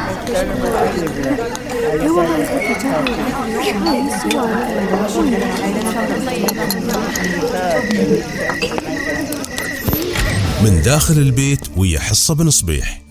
من داخل البيت ويا حصة بن صبيح.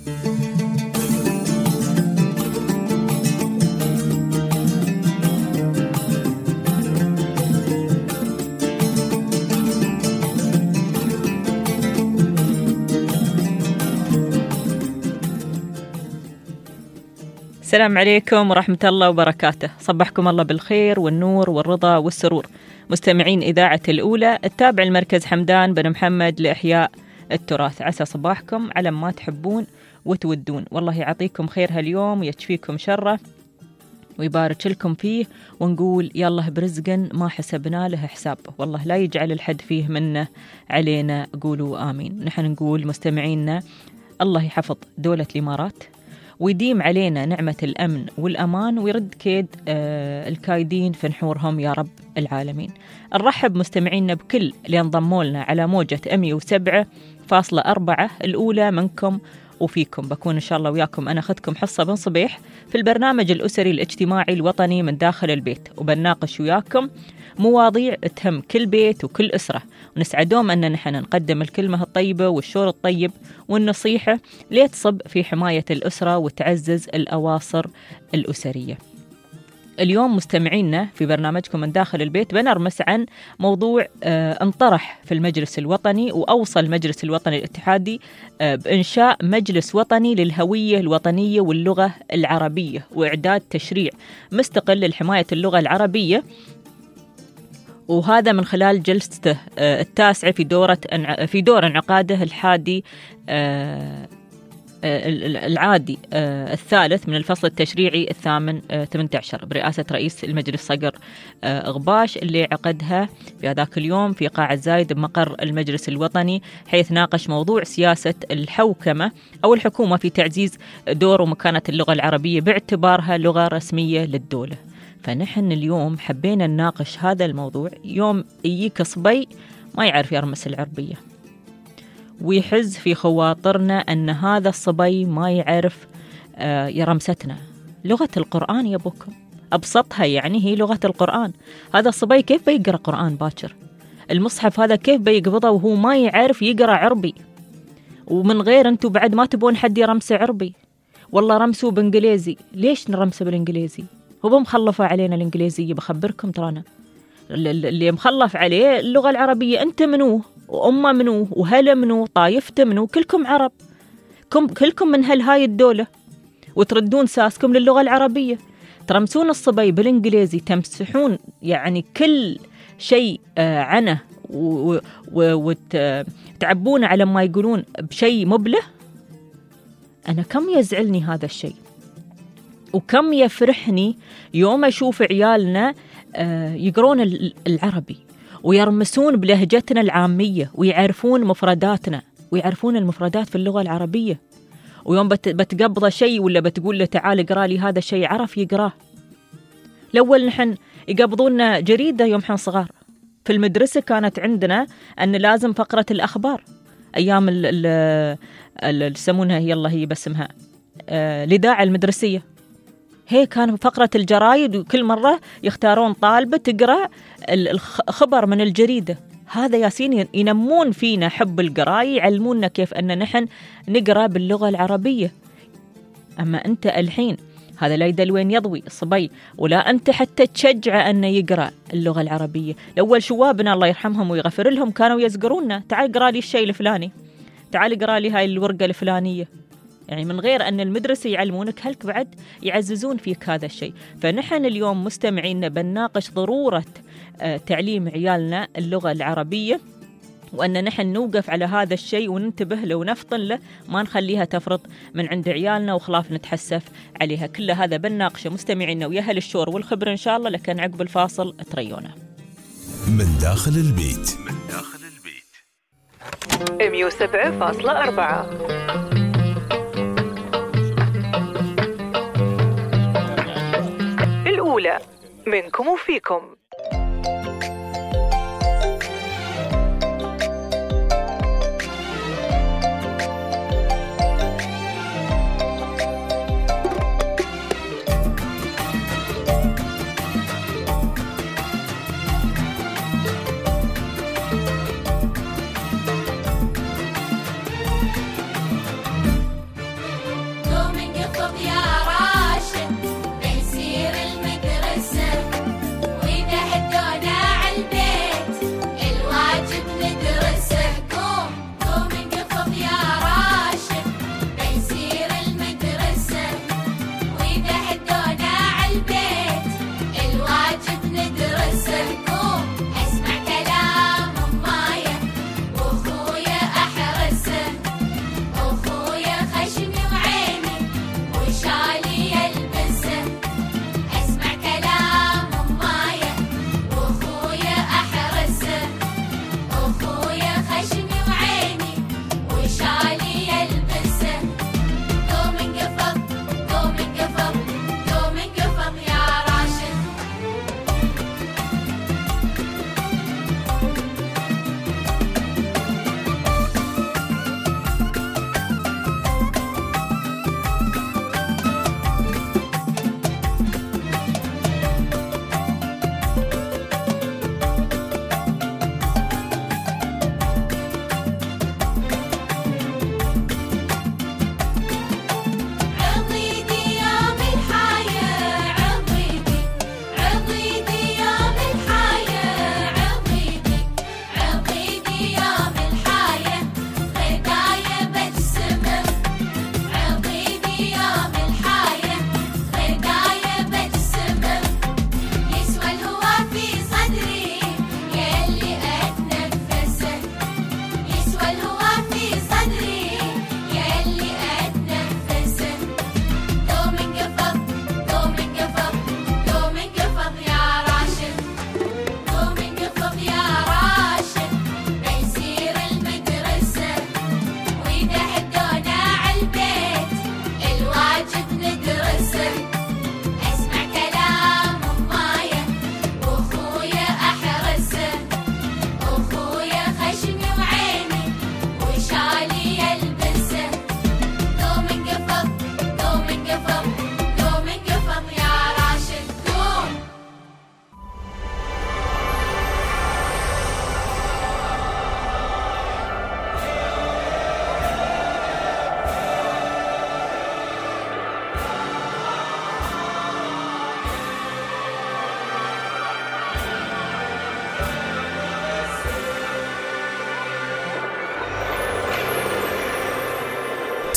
السلام عليكم ورحمة الله وبركاته. صبحكم الله بالخير والنور والرضا والسرور. مستمعين إذاعة الأولى، التابع المركز حمدان بن محمد لإحياء التراث. عسى صباحكم على ما تحبون وتودون، والله يعطيكم خير هاليوم ويكفيكم شره ويبارك لكم فيه، ونقول يالله برزق ما حسبنا له حساب، والله لا يجعل الحد فيه منه علينا، قولوا آمين. نحن نقول مستمعينا الله يحفظ دولة الإمارات ويديم علينا نعمة الأمن والأمان، ويرد كيد الكايدين في نحورهم يا رب العالمين. نرحب مستمعينا بكل اللي انضموا لنا على موجة 107.4 الأولى منكم وفيكم. بكون إن شاء الله وياكم أنا أخذكم حصة بن صبيح في البرنامج الأسري الاجتماعي الوطني من داخل البيت، وبنناقش وياكم مواضيع تهم كل بيت وكل أسرة، ونسعد دوم أن نحن نقدم الكلمة الطيبة والشور الطيب والنصيحة ليتصب في حماية الأسرة وتعزز الأواصر الأسرية. اليوم مستمعينا في برنامجكم من داخل البيت بنرمس عن موضوع انطرح في المجلس الوطني، وأوصى المجلس الوطني الاتحادي بإنشاء مجلس وطني للهوية الوطنية واللغة العربية، وإعداد تشريع مستقل لحماية اللغة العربية، وهذا من خلال جلسته التاسعة في دور انعقاده العادي الثالث من الفصل التشريعي 18 برئاسة رئيس المجلس صقر غباش، اللي عقدها في هذاك اليوم في قاعة زايد بمقر المجلس الوطني، حيث ناقش موضوع سياسة الحوكمة أو الحكومة في تعزيز دور ومكانة اللغة العربية باعتبارها لغة رسمية للدولة. فنحن اليوم حبينا نناقش هذا الموضوع. يوم يجيك صبي ما يعرف يرمس العربية، ويحز في خواطرنا أن هذا الصبي ما يعرف يرمستنا لغة القرآن يا بكم، أبسطها يعني هي لغة القرآن. هذا الصبي كيف بيقرأ قرآن باكر؟ المصحف هذا كيف بيقبضه وهو ما يعرف يقرأ عربي؟ ومن غير أنتوا بعد ما تبون حد يرمس عربي، والله رمسوا بإنجليزي. ليش نرمسه بالإنجليزي؟ هو مخلفة علينا الإنجليزية. بخبركم ترانا اللي مخلف عليه اللغة العربية. أنت منو وأمه منو وهلا منو طايفته منو، كلكم عرب، كلكم من هاي الدولة، وتردون ساسكم للغة العربية. ترمسون الصبي بالإنجليزي، تمسحون يعني كل شيء عنه وتعبونه على ما يقولون بشيء مبله. أنا كم يزعلني هذا الشيء، وكم يفرحني يوم أشوف عيالنا يقرون العربي ويرمسون بلهجتنا العامية ويعرفون مفرداتنا ويعرفون المفردات في اللغة العربية، ويوم بتقبضه شيء ولا بتقول له تعال اقرأ لي هذا الشيء عرف يقراه. الأول نحن يقبضونا جريدة يوم حن صغار في المدرسة، كانت عندنا أن لازم فقرة الأخبار أيام اللي يسمونها هي باسمها الإذاعة المدرسية. هي كان فقرة الجرايد، وكل مرة يختارون طالبة تقرأ الخبر من الجريدة. هذا ياسين ينمون فينا حب القراءة، يعلموننا كيف أن نحن نقرأ باللغة العربية. أما أنت الحين هذا لا يدل وين يضوي الصبي، ولا أنت حتى تشجع أنه يقرأ اللغة العربية. الأول شوابنا الله يرحمهم ويغفر لهم كانوا يزقرونا، تعال اقرأ لي الشيء الفلاني، تعال اقرأ لي هاي الورقة الفلانية، يعني من غير أن المدرسة يعلمونك هلك بعد يعززون فيك هذا الشيء. فنحن اليوم مستمعين بنناقش ضرورة تعليم عيالنا اللغة العربية، وأن نحن نوقف على هذا الشيء وننتبه له ونفطن له، ما نخليها تفرط من عند عيالنا وخلاف نتحسف عليها. كل هذا بنناقشه مستمعينا ويا أهل الشور والخبر إن شاء الله، لكن عقب الفاصل تريونا. من داخل البيت 107.4 الأولى منكم وفيكم.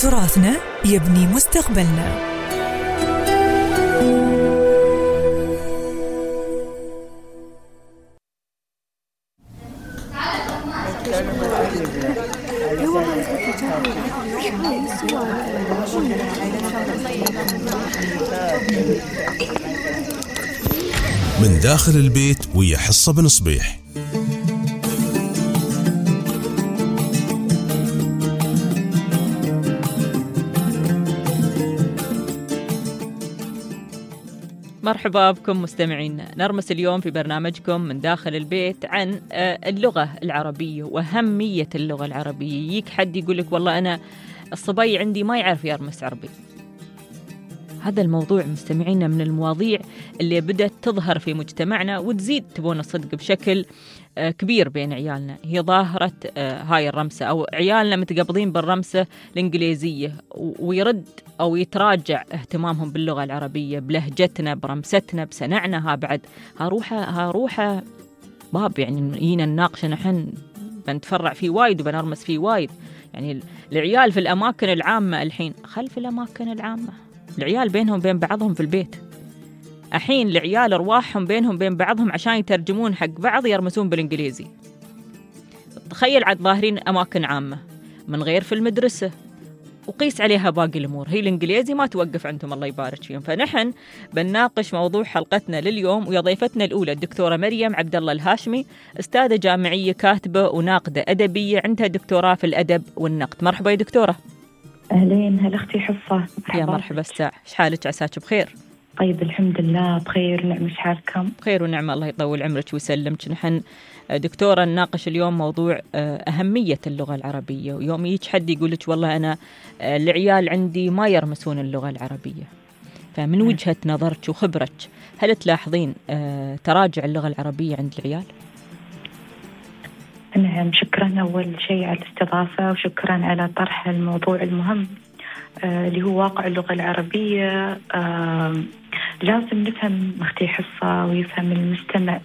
تراثنا يبني مستقبلنا. من داخل البيت ويا حصة بن صبيح. مرحبا بكم مستمعينا. نرمس اليوم في برنامجكم من داخل البيت عن اللغة العربية وأهمية اللغة العربية. يجيك حد يقول لك والله أنا الصبي عندي ما يعرف يرمس عربي. هذا الموضوع مستمعينا من المواضيع اللي بدأت تظهر في مجتمعنا وتزيد تبون الصدق بشكل كبير بين عيالنا. هي ظاهرة هاي الرمسة، أو عيالنا متقبضين بالرمسة الإنجليزية، ويرد أو يتراجع اهتمامهم باللغة العربية، بلهجتنا، برمستنا، بسنعنا. ها بعد هروحة باب يعني يينا نناقش نحن بنتفرع فيه وايد وبنرمس فيه وايد. يعني العيال في الأماكن العامة الحين، خلف الأماكن العامة العيال بينهم بين بعضهم في البيت. الحين العيال أرواحهم بينهم بين بعضهم عشان يترجمون حق بعض يرمسون بالإنجليزي. تخيل عاد ظاهرين أماكن عامة من غير في المدرسة، وقيس عليها باقي الأمور. هي الإنجليزي ما توقف عندهم، الله يبارك فيهم. فنحن بنناقش موضوع حلقتنا لليوم، ويا ضيفتنا الأولى الدكتورة مريم عبد الله الهاشمي، أستاذة جامعية، كاتبة وناقدة أدبية، عندها دكتوراه في الأدب والنقد. مرحبا يا دكتورة. أهلين، هل أختي حصة؟ يا مرحبا استاذ، إيش حالك؟ عساك بخير؟ طيب الحمد لله بخير، نعم. إيش حالكم؟ بخير ونعمة، الله يطول عمرك ويسلمك. نحن دكتورة نناقش اليوم موضوع أهمية اللغة العربية. ويوم يجي حد يقول لك والله أنا العيال عندي ما يرمسون اللغة العربية، فمن وجهة نظرك وخبرك هل تلاحظين تراجع اللغة العربية عند العيال؟ نعم، شكرا أول شيء على الاستضافة، وشكرا على طرح الموضوع المهم اللي هو واقع اللغة العربية. لازم نفهم أختي حصة ويفهم المستمع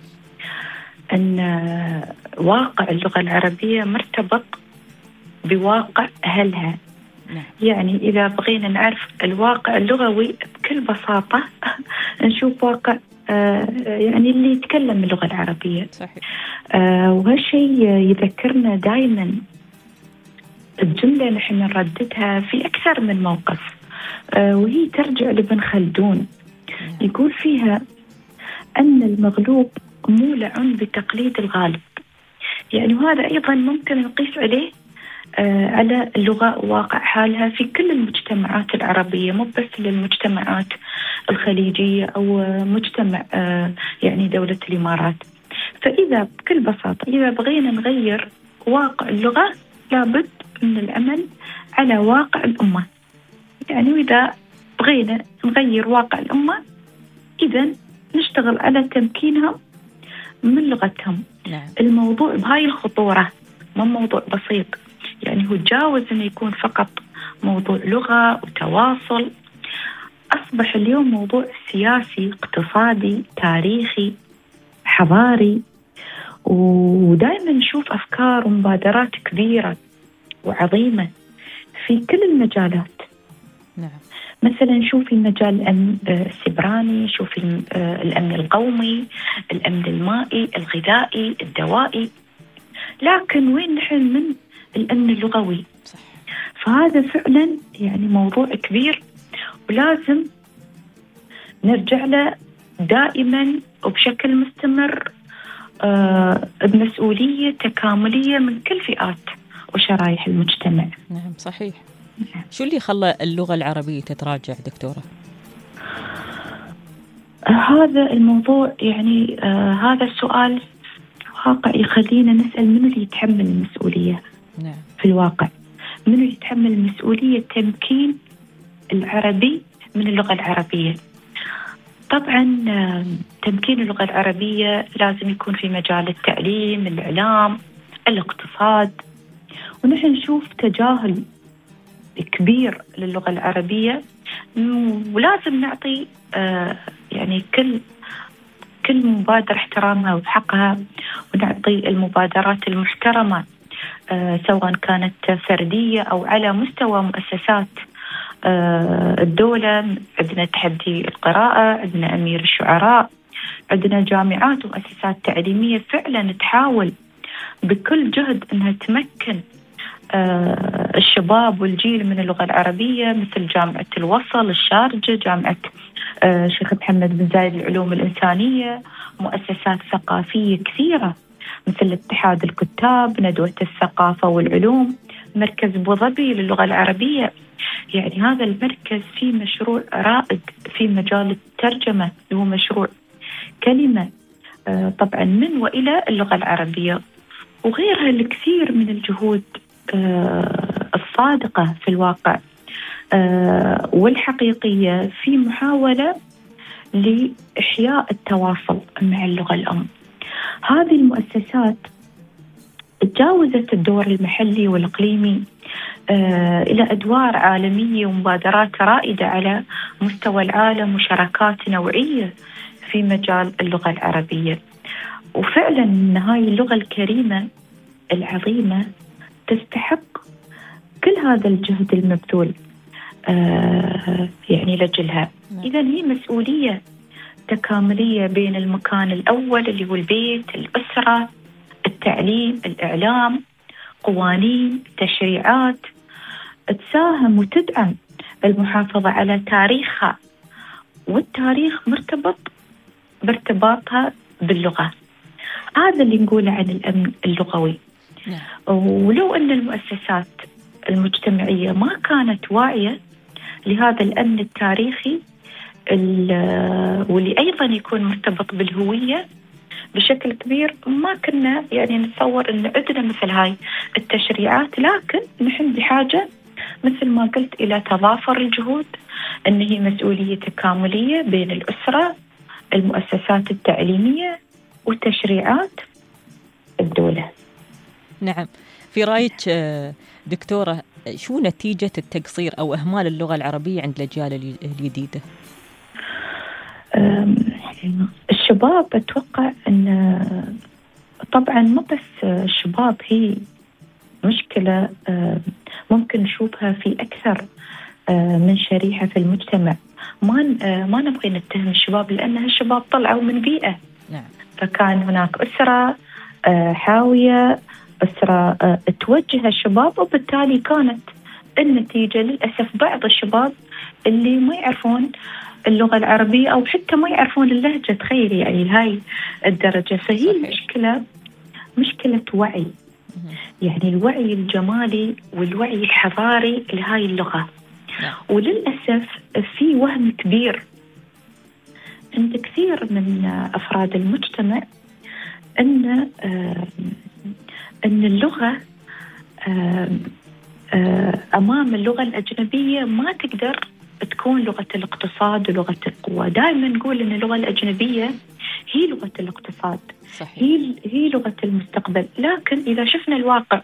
أن واقع اللغة العربية مرتبط بواقع أهلها. يعني إذا بغينا نعرف الواقع اللغوي بكل بساطة نشوف واقع يعني اللي يتكلم اللغة العربية. صحيح. وهالشيء يذكرنا دائما الجملة نحن نرددها في أكثر من موقف، وهي ترجع لابن خلدون، يقول فيها أن المغلوب مولع بتقليد الغالب. يعني وهذا أيضا ممكن نقيس عليه على اللغة واقع حالها في كل المجتمعات العربية، مو بس للمجتمعات الخليجية أو مجتمع يعني دولة الإمارات. فإذا بكل بساطة إذا بغينا نغير واقع اللغة لابد من العمل على واقع الأمة. يعني وإذا بغينا نغير واقع الأمة إذا نشتغل على تمكينهم من لغتهم. الموضوع بهاي الخطورة، مو موضوع بسيط. يعني هو تجاوز أن يكون فقط موضوع لغة وتواصل، أصبح اليوم موضوع سياسي، اقتصادي، تاريخي، حضاري. ودائما نشوف أفكار ومبادرات كبيرة وعظيمة في كل المجالات. نعم. مثلا شوفي مجال الأمن السيبراني، شوفي الأمن القومي، الأمن المائي، الغذائي، الدوائي. لكن وين نحن من الأمن اللغوي؟ صح. فهذا فعلا يعني موضوع كبير ولازم نرجع له دائما وبشكل مستمر بمسؤولية تكاملية من كل فئات وشرائح المجتمع. نعم صحيح. شو اللي خلى اللغة العربية تتراجع دكتورة؟ هذا الموضوع يعني هذا السؤال واقع يخلينا نسأل منو اللي يتحمل المسؤولية. نعم. في الواقع منو يتحمل مسؤولية تمكين العربي من اللغة العربية؟ طبعا تمكين اللغة العربية لازم يكون في مجال التعليم، الإعلام، الاقتصاد. ونحن نشوف تجاهل كبير للغة العربية، ولازم نعطي يعني كل مبادرة احترامها وحقها، ونعطي المبادرات المحترمة سواء كانت فردية أو على مستوى مؤسسات الدولة. عندنا تحدي القراءة، عندنا أمير الشعراء، عندنا جامعات ومؤسسات تعليمية فعلا تحاول بكل جهد أنها تمكن الشباب والجيل من اللغة العربية، مثل جامعة الوصل، الشارجة، جامعة شيخ محمد بن زايد للعلوم الإنسانية، مؤسسات ثقافية كثيرة مثل اتحاد الكتاب، ندوة الثقافة والعلوم، مركز أبو ظبي للغة العربية. يعني هذا المركز فيه مشروع رائد في مجال الترجمة، هو مشروع كلمة طبعا من وإلى اللغة العربية، وغيرها الكثير من الجهود الصادقة في الواقع والحقيقية في محاولة لإحياء التواصل مع اللغة الأم. هذه المؤسسات تجاوزت الدور المحلي والإقليمي إلى أدوار عالمية ومبادرات رائدة على مستوى العالم وشراكات نوعية في مجال اللغة العربية. وفعلا إن هاي اللغة الكريمة العظيمة تستحق كل هذا الجهد المبذول يعني لجلها. إذا هي مسؤولية تكاملية بين المكان الأول اللي هو البيت، الأسرة، التعليم، الإعلام، قوانين، تشريعات تساهم وتدعم المحافظة على تاريخها، والتاريخ مرتبط بارتباطها باللغة. هذا اللي نقوله عن الأمن اللغوي. ولو أن المؤسسات المجتمعية ما كانت واعية لهذا الأمن التاريخي واللي أيضا يكون مرتبط بالهوية بشكل كبير، ما كنا يعني نتصور أن عندنا مثل هاي التشريعات. لكن نحن بحاجة مثل ما قلت إلى تضافر الجهود، أن هي مسؤولية تكاملية بين الأسرة، المؤسسات التعليمية، وتشريعات الدولة. نعم. في رأيك دكتورة، شو نتيجة التقصير أو إهمال اللغة العربية عند الأجيال الجديدة؟ الشباب أتوقع أن طبعا مو بس الشباب، هي مشكلة ممكن نشوفها في أكثر من شريحة في المجتمع. ما نبغي نتهم الشباب، لأن الشباب طلعوا من بيئة. نعم. فكان هناك أسرة حاوية، أسرة توجه الشباب، وبالتالي كانت النتيجة للأسف بعض الشباب اللي ما يعرفون اللغة العربية أو حتى ما يعرفون اللهجة، تخيل يعني لهاي الدرجة. فهي المشكلة مشكلة وعي، يعني الوعي الجمالي والوعي الحضاري لهاي اللغة. وللأسف في وهم كبير عند كثير من أفراد المجتمع أن اللغة أمام اللغة الأجنبية ما تقدر تكون لغة الاقتصاد ولغة القوة. دائما نقول أن اللغة الأجنبية هي لغة الاقتصاد. صحيح. هي لغة المستقبل. لكن إذا شفنا الواقع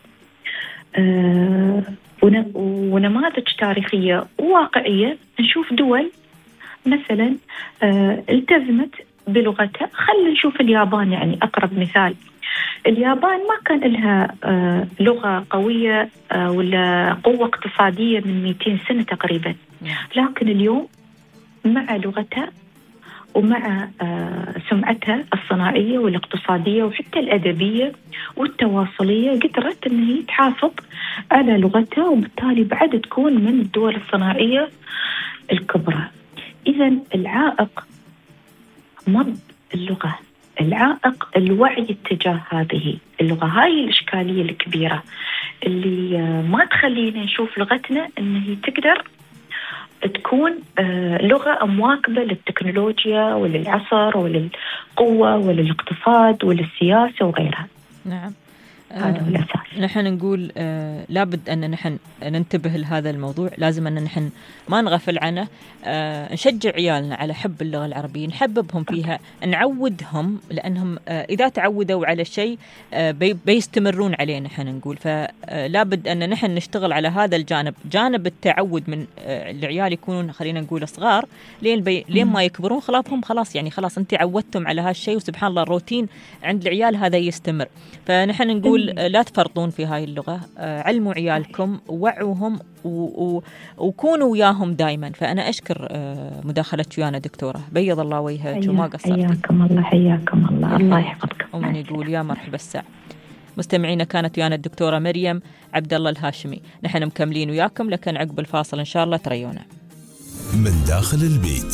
ونماذج تاريخية وواقعية، نشوف دول مثلا التزمت بلغتها. خلينا نشوف اليابان، يعني أقرب مثال. اليابان ما كان لها لغة قوية ولا قوة اقتصادية من 200 سنة تقريبا، لكن اليوم مع لغتها ومع سمعتها الصناعية والاقتصادية وحتى الأدبية والتواصلية قدرت أن هي تحافظ على لغتها، وبالتالي بعد تكون من الدول الصناعية الكبرى. إذن العائق مو اللغة، العائق الوعي اتجاه هذه اللغة. هاي الإشكالية الكبيرة اللي ما تخلينا نشوف لغتنا أن هي تقدر تكون لغة مواكبة للتكنولوجيا وللعصر وللقوة وللاقتصاد وللسياسة وغيرها. نعم. هذا هو الأساس. نحن نقول لابد أن نحن ننتبه لهذا الموضوع، لازم أن نحن ما نغفل عنه. نشجع عيالنا على حب اللغة العربية، نحببهم فيها، نعودهم، لأنهم إذا تعودوا على شيء بيستمرون عليه. نحن نقول فلابد أن نحن نشتغل على هذا الجانب، جانب التعود من العيال يكونون خلينا نقول صغار لين ما يكبرون خلاص يعني خلاص أنت عودتم على هالشيء، وسبحان الله الروتين عند العيال هذا يستمر. فنحن نقول لا تفرطون تتحدثون في هاي اللغة، علموا عيالكم، وعوهم وكونوا وياهم دائما. فأنا أشكر مداخلتك ويانا دكتورة، بيض الله وجهك وما قصرتي. حياكم الله، حياكم الله، الله يحفظكم. ومن يقول يا مرحبا الساعة. مستمعينا، كانت ويانا الدكتورة مريم عبد الله الهاشمي. نحن مكملين وياكم، لكن عقب الفاصل إن شاء الله تريونا. من داخل البيت.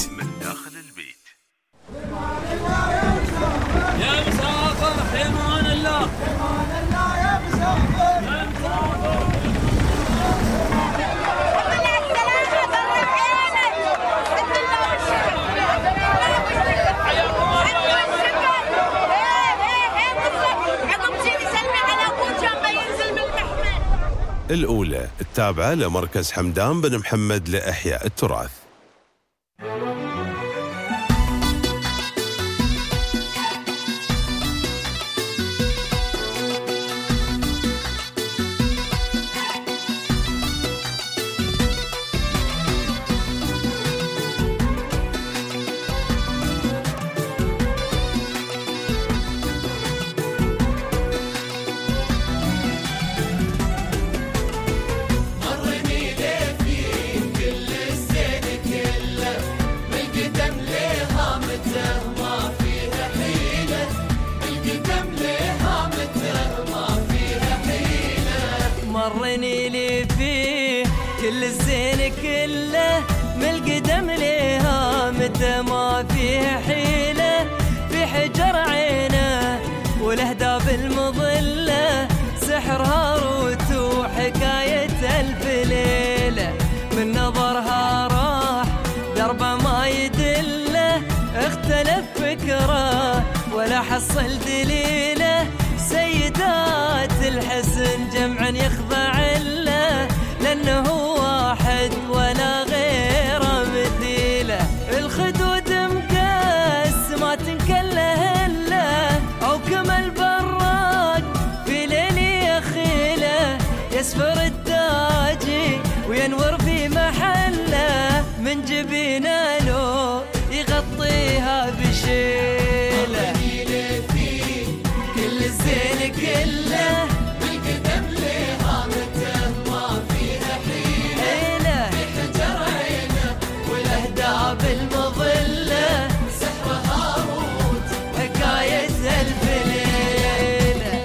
يا مسافر حيمان الله، يا مسافر، يا مسافر. الأولى التابعة لمركز حمدان بن محمد لإحياء التراث. مرني لي فيه كل الزين كله، من القدم ليها متى ما فيه حيلة، في حجر عينه والأهداب المظلة، سحر هاروت وحكاية ألف ليلة، من نظرها راح دربه ما يدله، اختلف فكره ولا حصل دليله، سيدات الحسن جمعا يخضع له، لأنه واحد ولا غيره مثيله، الخدود مقاس ما تنكله إلا، أو كما البراق في ليل يخيله، يسفر التاجي وينور في محله، من جبينه لو يغطيها بشيله، كل الزين كله بالقدم ليها متى ما فيها حيلة، في حجر عينه والأهداب المظلة، سحر هاروت حكاية ألف ليلة.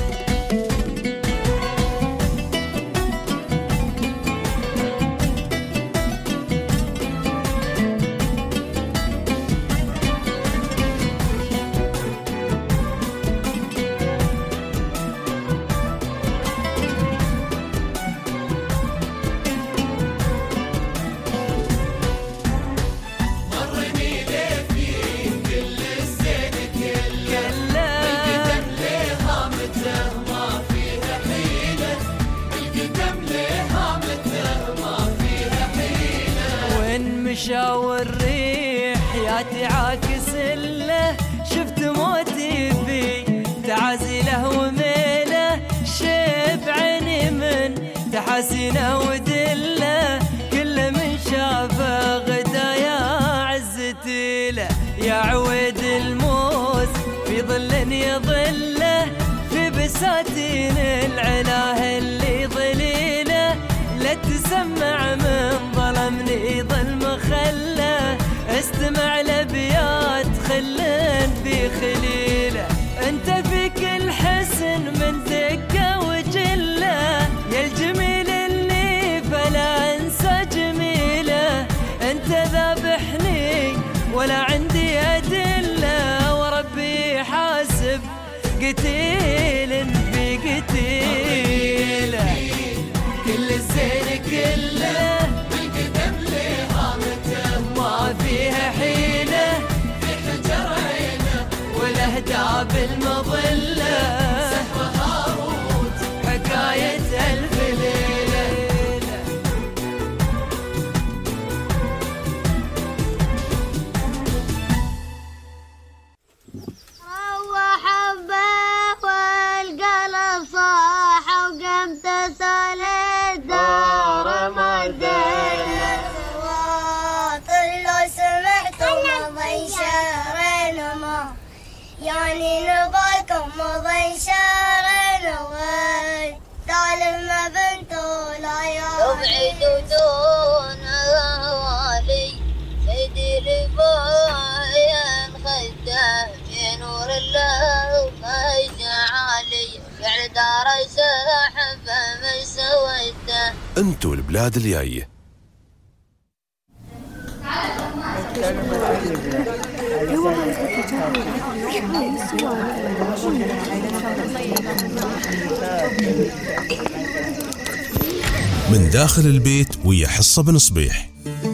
مشاور الريح ياتي عاكس له، شفت موتي في تعازيله وميله، شيب عيني من تحاسينه ودله، كل من شافه غدا يا عزتي له، يا عويد الموز في ظل يظله، في بساتين العلاه اللي ظليله، لا تسمع من ظلمني ظلم خله، استمع لبيات خلن في خليله، انت فيك الحسن من دقه وجله، يا الجميل اللي فلا انسى جميله، انت ذابحني ولا عندي ادله، وربي حاسب قتيل في قتيله، كل الزين كله بالقدم ليها متى ما فيها حيلة، في حجر عينه والأهداب المظلة، سحر هاروت حكاية ألف ليلة. روح حبه والقلب صاح وقمت سالته، أنتوا البلاد الجاية. من داخل البيت ويا حصة بن صبيح.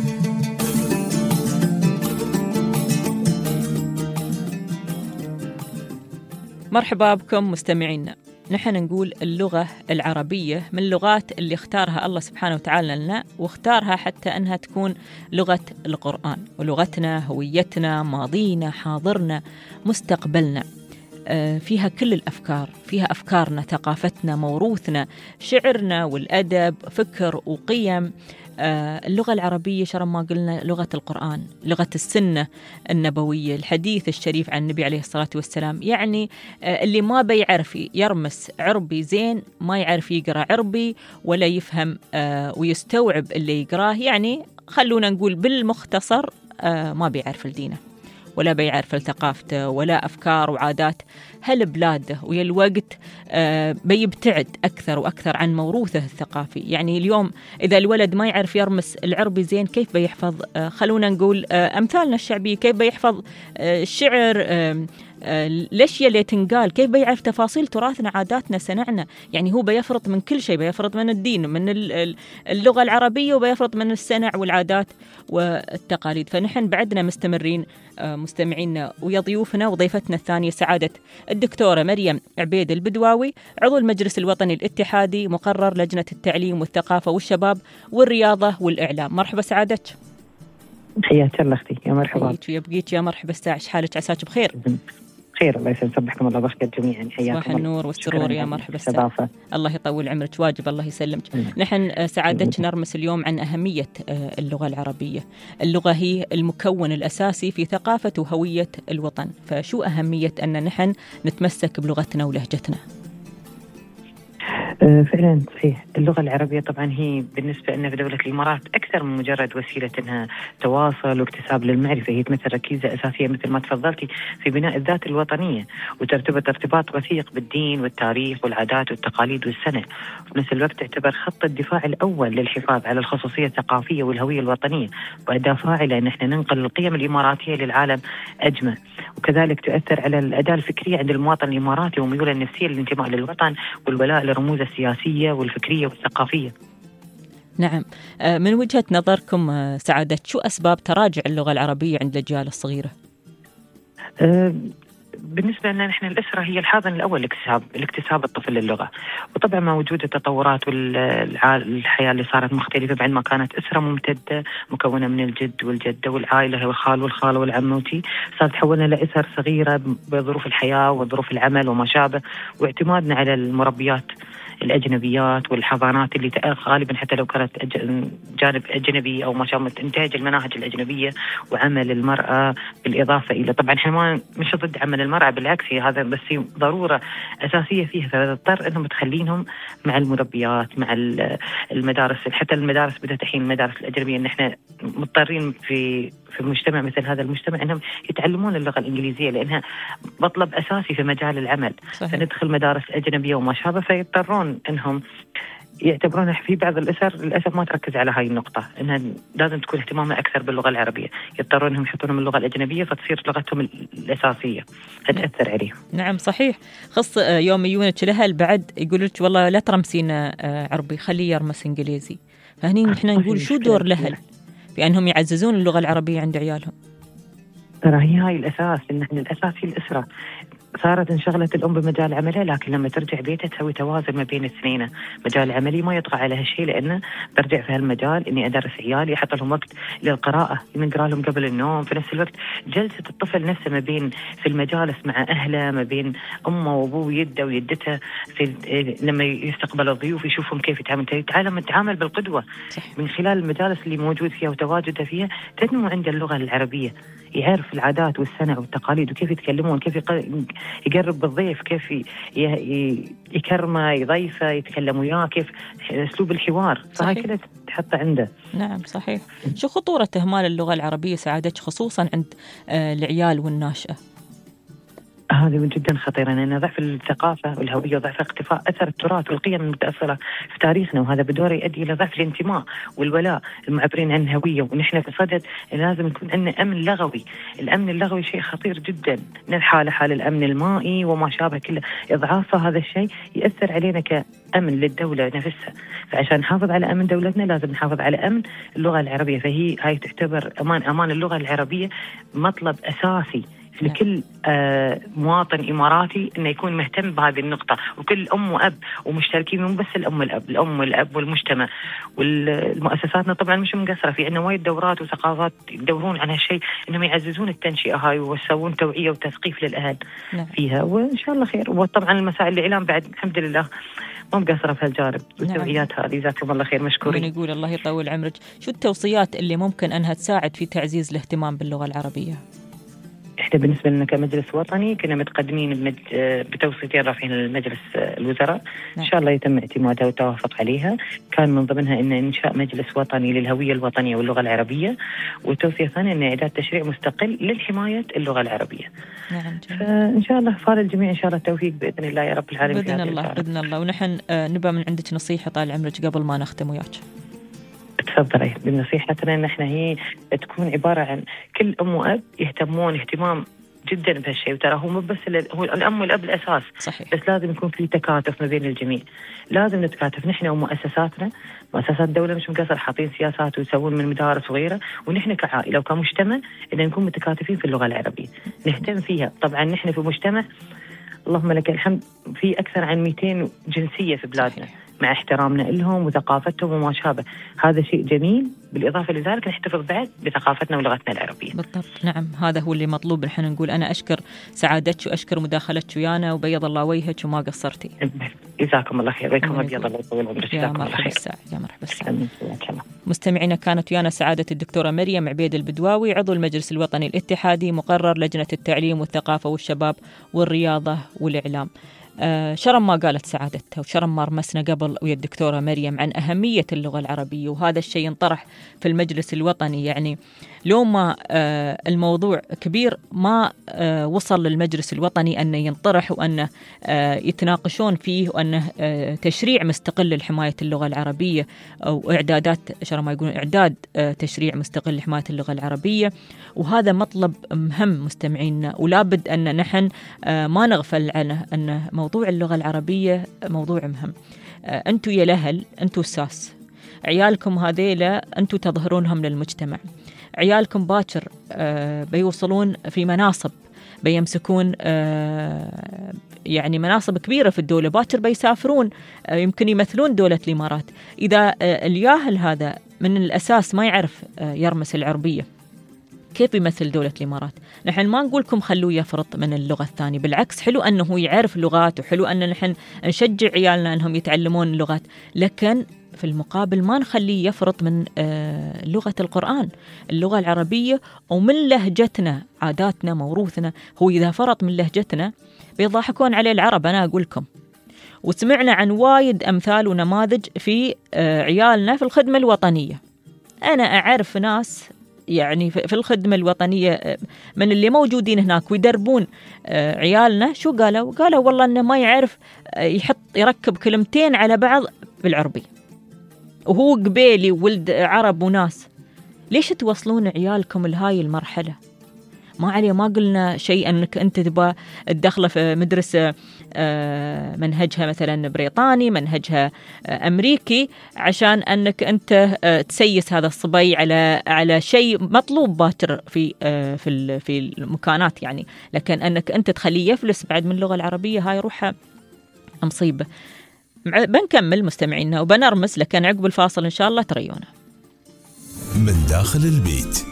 مرحبا بكم مستمعينا. نحن نقول اللغة العربية من اللغات اللي اختارها الله سبحانه وتعالى لنا، واختارها حتى أنها تكون لغة القرآن، ولغتنا هويتنا، ماضينا، حاضرنا، مستقبلنا. فيها كل الأفكار، فيها أفكارنا، ثقافتنا، موروثنا، شعرنا والأدب، فكر وقيم. اللغة العربية شرم ما قلنا لغة القرآن، لغة السنة النبوية، الحديث الشريف عن النبي عليه الصلاة والسلام. يعني اللي ما بيعرف يرمس عربي زين ما يعرف يقرأ عربي ولا يفهم ويستوعب اللي يقراه. يعني خلونا نقول بالمختصر ما بيعرف الدينه ولا بيعرف ثقافته ولا أفكار وعادات هالبلاده، ويا الوقت بيبتعد أكثر وأكثر عن موروثه الثقافي. يعني اليوم إذا الولد ما يعرف يرمس العربي زين كيف بيحفظ خلونا نقول أمثالنا الشعبية، كيف بيحفظ الشعر، الاشياء اللي تنقال، كيف بيعرف تفاصيل تراثنا، عاداتنا، سنعنا. يعني هو بيفرط من كل شيء، بيفرط من الدين، من اللغة العربية، وبيفرط من السنع والعادات والتقاليد. فنحن بعدنا مستمرين مستمعينا ويا ضيوفنا وضيفتنا الثانية سعادة الدكتورة مريم عبيد البدواوي، عضو المجلس الوطني الاتحادي، مقرر لجنة التعليم والثقافة والشباب والرياضة والإعلام. مرحبا سعادتك. حياك الله اختي، يا مرحبا. بقيت يا مرحبا. استاعش حالك، عساك بخير؟ خير الله يسعد صبحكم الله بخير جميعا. حياكم صباح النور والسرور يا مرحبا. الله يطول عمرك، واجب الله يسلمك. نحن سعادتك نرمس اليوم عن أهمية اللغة العربية. اللغة هي المكون الأساسي في ثقافة وهوية الوطن، فشو أهمية أن نحن نتمسك بلغتنا ولهجتنا؟ فعلا صحيح. اللغة العربية طبعا هي بالنسبة لنا في دولة الإمارات أكثر من مجرد وسيلة إنها تواصل واكتساب للمعرفة، هي تمثل ركيزة أساسية مثل ما تفضلتي في بناء الذات الوطنية، وترتبط ارتباط وثيق بالدين والتاريخ والعادات والتقاليد والسنة. وفي نفس الوقت تعتبر خط الدفاع الأول للحفاظ على الخصوصية الثقافية والهوية الوطنية، وأداة فاعلة إن احنا ننقل القيم الإماراتية للعالم أجمع. وكذلك تؤثر على الأداة الفكرية عند المواطن الإماراتي وميوله النفسية للانتماء للوطن والولاء لرموز السياسية والفكرية والثقافية. نعم. من وجهة نظركم سعادة، شو أسباب تراجع اللغة العربية عند الأجيال الصغيرة؟ بالنسبة لنا نحن الأسرة هي الحاضن الأول لاكتساب الطفل للغة، وطبعا مع وجود التطورات والحياة اللي صارت مختلفة، بعد ما كانت أسرة ممتدة مكونة من الجد والجدة والعائلة والخال والخالة والعموتي، صارت تحولنا لأسر صغيرة بظروف الحياة وظروف العمل وما شابه، واعتمادنا على المربيات الأجنبيات والحضانات اللي غالبا حتى لو كانت جانب أجنبي أو ما شابه، إنتاج المناهج الأجنبية وعمل المرأة، بالإضافة إلى طبعا إحنا مش ضد عمل المرأة، بالعكس هي هذا بس هي ضرورة أساسية فيها، فتضطر إنهم تخلينهم مع المربيات مع المدارس. حتى المدارس بدأت الحين المدارس الأجنبية إن إحنا مضطرين في مجتمع مثل هذا المجتمع إنهم يتعلمون اللغة الإنجليزية لأنها مطلب أساسي في مجال العمل. صحيح. فندخل مدارس أجنبية وما شابه، فيضطرون إنهم يعتبرونها في بعض الأسر للأسف ما تركز على هاي النقطة، إنها لازم تكون اهتمامها أكثر باللغة العربية، يضطرون إنهم يحطونهم اللغة الأجنبية فتصير لغتهم الأساسية، فتأثر عليهم. نعم صحيح. خص يوم يونك الأهل بعد يقولوا لك والله لا ترمسين عربي، خليه يرمس إنجليزي. فهني نحن نقول شو دور الأهل بأنهم يعززون اللغة العربية عند عيالهم؟ ترى هي هاي الأساس، إن إحنا الأساس هي الأسرة. صارت انشغلت الأم بمجال عملها، لكن لما ترجع بيتها تسوي توازن ما بين الاثنين. مجال عملي ما يطغى على هالشيء، لأنه برجع في هالمجال إني أدرس عيالي، أحط لهم وقت للقراءة، نقرأ لهم قبل النوم. في نفس الوقت جلسة الطفل نفسه ما بين في المجالس مع أهله، ما بين أمه وأبوه يده ويدته، لما يستقبل الضيوف يشوفهم كيف يتعامل بالقدوة. من خلال المجالس اللي موجود فيها وتواجده فيها تنمو عند اللغة العربية، يعرف العادات والسنع والتقاليد وكيف يتكلمون، كيف يقرب بالضيف، كيف يكرمه يضيفه يتكلم وياه، كيف أسلوب الحوار. صحيح كده تحط عنده. نعم صحيح. شو خطورة إهمال اللغة العربية سعادتك خصوصا عند العيال والناشئة؟ هذه جدا خطيرة، لأن ضعف الثقافة والهوية وضعف اختفاء أثر التراث والقيم المتأثرة في تاريخنا، وهذا بدوره يؤدي إلى ضعف الانتماء والولاء المعبرين عن الهوية. ونحن في صدد لازم يكون عندنا أمن لغوي. الأمن اللغوي شيء خطير جدا، من الحالة حال الأمن المائي وما شابه كله، إضعاف هذا الشيء يأثر علينا كأمن للدولة نفسها. فعشان نحافظ على أمن دولتنا لازم نحافظ على أمن اللغة العربية. هاي تعتبر أمان اللغة العربية مطلب أساسي لكل مواطن إماراتي إنه يكون مهتم بهذه النقطة، وكل أم وأب ومشتركين، مو بس الأم والأب والمجتمع والمؤسساتنا طبعا مش مقصرة. في عندنا وايد دورات وثقافات يدورون على هالشيء، إنهم يعززون التنشئة هاي ويسوون توعية وتثقيف للأهل فيها، وإن شاء الله خير. وطبعا المسائل الإعلام بعد الحمد لله ما مقصرة في هالجانب، والتوعيات هذه جزاكم الله خير، مشكورين. نقول الله يطول عمرك. شو التوصيات اللي ممكن أنها تساعد في تعزيز الاهتمام باللغة العربية؟ احنا بالنسبة لنا كمجلس وطني كنا متقدمين بتوصيتين رافعين للمجلس الوزراء. ان شاء الله يتم اعتمادها والتوافق عليها. كان من ضمنها ان انشاء مجلس وطني للهوية الوطنية واللغة العربية، والتوصية الثانية ان اعداد تشريع مستقل للحماية اللغة العربية. نعم. فان شاء الله فار الجميع ان شاء الله التوفيق باذن الله يا رب العالمين. باذن الله. ونحن نبى من عندك نصيحة طال عمرك قبل ما نختم وياك. تفضلي. بنصيحتنا ان احنا هي تكون عباره عن كل ام واب يهتمون اهتمام جدا بهالشيء، وترى هو مو بس هو الام والاب الاساس. صحيح. بس لازم يكون في تكاتف ما بين الجميع، لازم نتكاتف نحن ومؤسساتنا. مؤسسات الدوله مش مقصر حاطين سياسات ويسوون من مدارس صغيره، ونحن كعائله وكمجتمع ان نكون متكاتفين في اللغه العربيه، نهتم فيها. طبعا نحن في مجتمع اللهم لك الحمد في اكثر عن 200 جنسيه في بلادنا. صحيح. مع احترامنا لهم وثقافتهم وما شابه، هذا شيء جميل. بالإضافة لذلك نحتفظ بعد بثقافتنا ولغتنا العربية. بالضبط. نعم، هذا هو اللي مطلوب. نحن نقول أنا أشكر سعادتك وأشكر مداخلتك ويانا، وبيض الله وجهك وما قصرتي. جزاكم الله خير. وياكم أبيض الله يطول عمرك. يا مرحبا الساعة. يا مرحبا الساعة. مستمعينا، كانت ويانا سعادة الدكتورة مريم عبيد البدواوي، عضو المجلس الوطني الاتحادي، مقرر لجنة التعليم والثقافة والشباب والرياضة والإعلام. شرم ما قالت سعادتها وشرم ما رمسنا قبل ويا الدكتورة مريم عن أهمية اللغة العربية، وهذا الشيء ينطرح في المجلس الوطني. يعني لو ما الموضوع كبير ما وصل للمجلس الوطني أنه ينطرح وأنه يتناقشون فيه، وأنه تشريع مستقل لحماية اللغة العربية، أو إعدادات شرم ما يقولون إعداد تشريع مستقل لحماية اللغة العربية. وهذا مطلب مهم مستمعينا، ولا بد أن نحن ما نغفل عنه، أن موضوع اللغة العربية موضوع مهم. أنتوا يا الأهل، أنتوا الساس، عيالكم هذيلا أنتوا تظهرونهم للمجتمع. عيالكم باكر بيوصلون في مناصب، بيمسكون يعني مناصب كبيرة في الدولة، باكر بيسافرون، يمكن يمثلون دولة الإمارات. إذا الياهل هذا من الأساس ما يعرف يرمس العربية، كيف يمثل دولة الإمارات؟ نحن ما نقولكم خلوه يفرط من اللغة الثانية، بالعكس حلو أنه يعرف لغات، وحلو أن نحن نشجع عيالنا أنهم يتعلمون اللغات، لكن في المقابل ما نخليه يفرط من لغة القرآن، اللغة العربية، ومن لهجتنا، عاداتنا، موروثنا. هو إذا فرط من لهجتنا بيضحكون عليه العرب، أنا أقولكم. وسمعنا عن وايد أمثال ونماذج في عيالنا في الخدمة الوطنية. أنا أعرف ناس يعني في الخدمة الوطنية من اللي موجودين هناك ويدربون عيالنا، شو قالوا والله أنه ما يعرف يركب كلمتين على بعض بالعربي، وهو قبيلي وولد عرب وناس. ليش توصلون عيالكم لهاي المرحلة؟ ما عليه، ما قلنا شيء أنك أنت تبغى تدخله في مدرسة منهجها مثلا بريطاني، منهجها أمريكي، عشان أنك أنت تسيس هذا الصبي على شيء مطلوب باكر في المكانات يعني. لكن أنك أنت تخليه يفلس بعد من اللغة العربية، هاي روحها مصيبة. بنكمل مستمعينا وبنرمس، لكن عقب الفاصل إن شاء الله تريونا. من داخل البيت.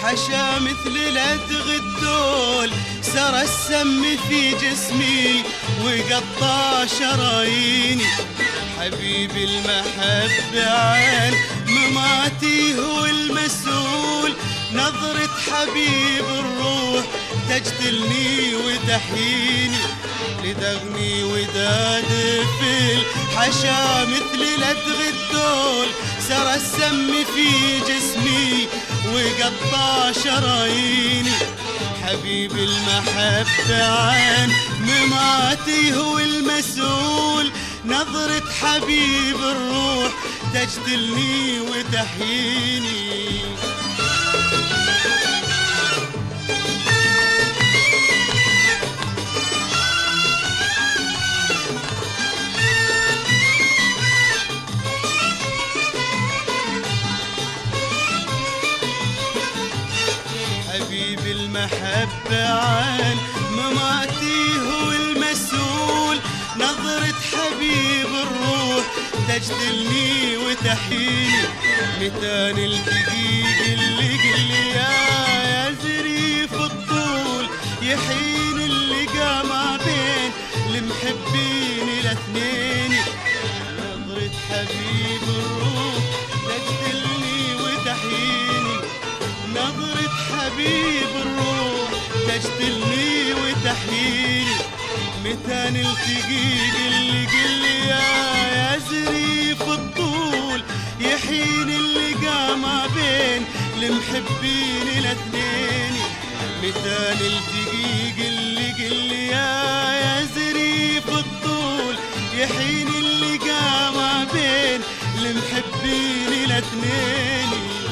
حشا مثل لدغ الدول، سرى السم في جسمي وقطع شراييني. حبيبي المحبة عن مماتي هو المسؤول، نظرة حبيب الروح تجتلني وتحييني. لدغني وداد في الحشا مثل لدغ الدول، سرى السم في جسمي وقطع شراييني. حبيب المحبة عن مماتي هو المسؤول، نظرة حبيب الروح تجتلني وتحييني. حبيب المحبة عن مماتي هو المسؤول، نظرة حبيب الروح تجتلني وتحييني. متى نلتقي قلي قلي يا زريف الطول، يحين اللقا ما بين المحبين الاثنين. نظرة حبيب الروح تجتلني وتحييني، نظرة حبيب الروح تجتلني وتحييني. متى نلتقي قلي قلي يا زريف الطول، يحين اللقا ما بين المحبين الاثنين. متى نلتقي قلي قلي يا زريف الطول، يحين اللقا ما بين المحبين الاثنين.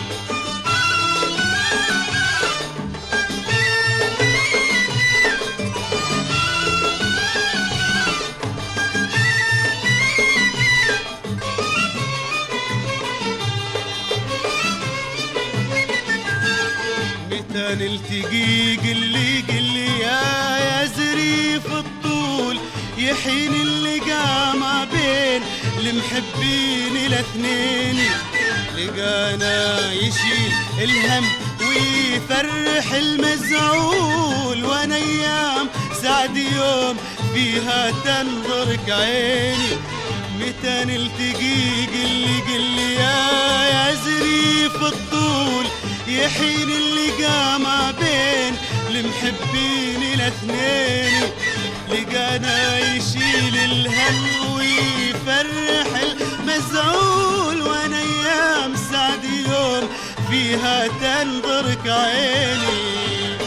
نلتقي قلي قلي يا زريف الطول، يحين اللقا ما بين المحبين الاثنين. لقانا يشيل الهم ويفرح المزعول، وانا ايام سعد يوم فيها تنظرك عيني. متى نلتقي قلي قلي يا زريف الطول، يحين اللقا ما بين المحبين الاثنين. لقانا يشيل الهم ويفرح المزعول، وانا ايام سعد يوم فيها تنظرك عيني.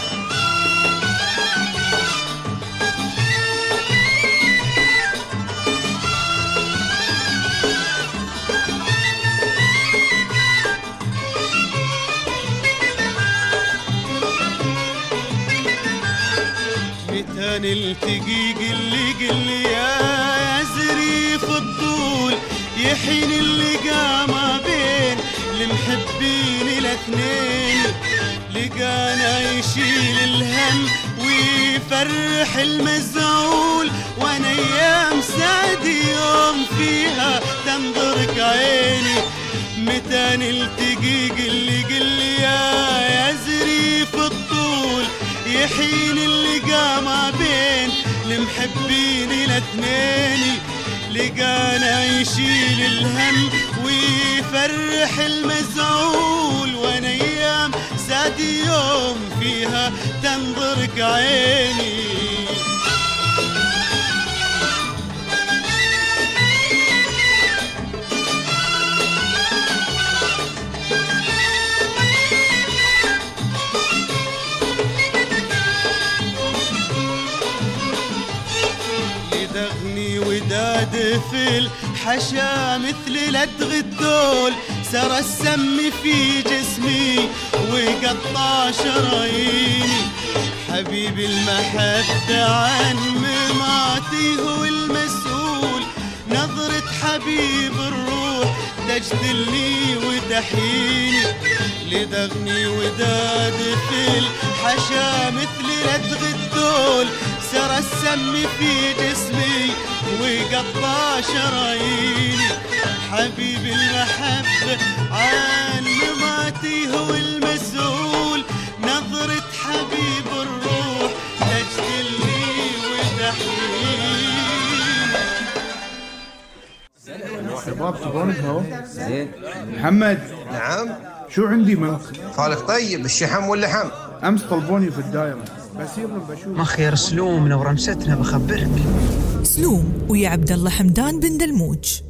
متى نلتقي قلي قلي يا زريف الطول، يحين اللقا ما بين المحبين الاثنين. لقانا يشيل الهم ويفرح المزعول، وانا ايام سعد يوم فيها تنظرك عيني. متى نلتقي قلي قلي يا زريف الطول، يحين اللقا ما بين المحبين الاثنين. لقانا يشيل الهم ويفرح المزعول، وانا ايام سعد يوم فيها تنظرك عيني. لدغني وداد في الحشا مثل لدغ الدول، سرى السم في جسمي وقطع شراييني. حبيب المحبة عن مماتي هو المسؤول، نظرة حبيب الروح تجتلني وتحييني. لدغني وداد في الحشا مثل لدغ الدول، سرى السم في جسمي وقطع شراييني. حبيب المحبة عن مماتي هو المسؤول، شباب تبون قهوة؟ زين. محمد. نعم. شو عندي ملك؟ خالك طيب، الشحم واللحم. أمس طلبوني في الدائرة بس يلا بشوف. ما خير سلوم لو رمستنا بخبرك. سلوم ويا عبد الله حمدان بن دلموج.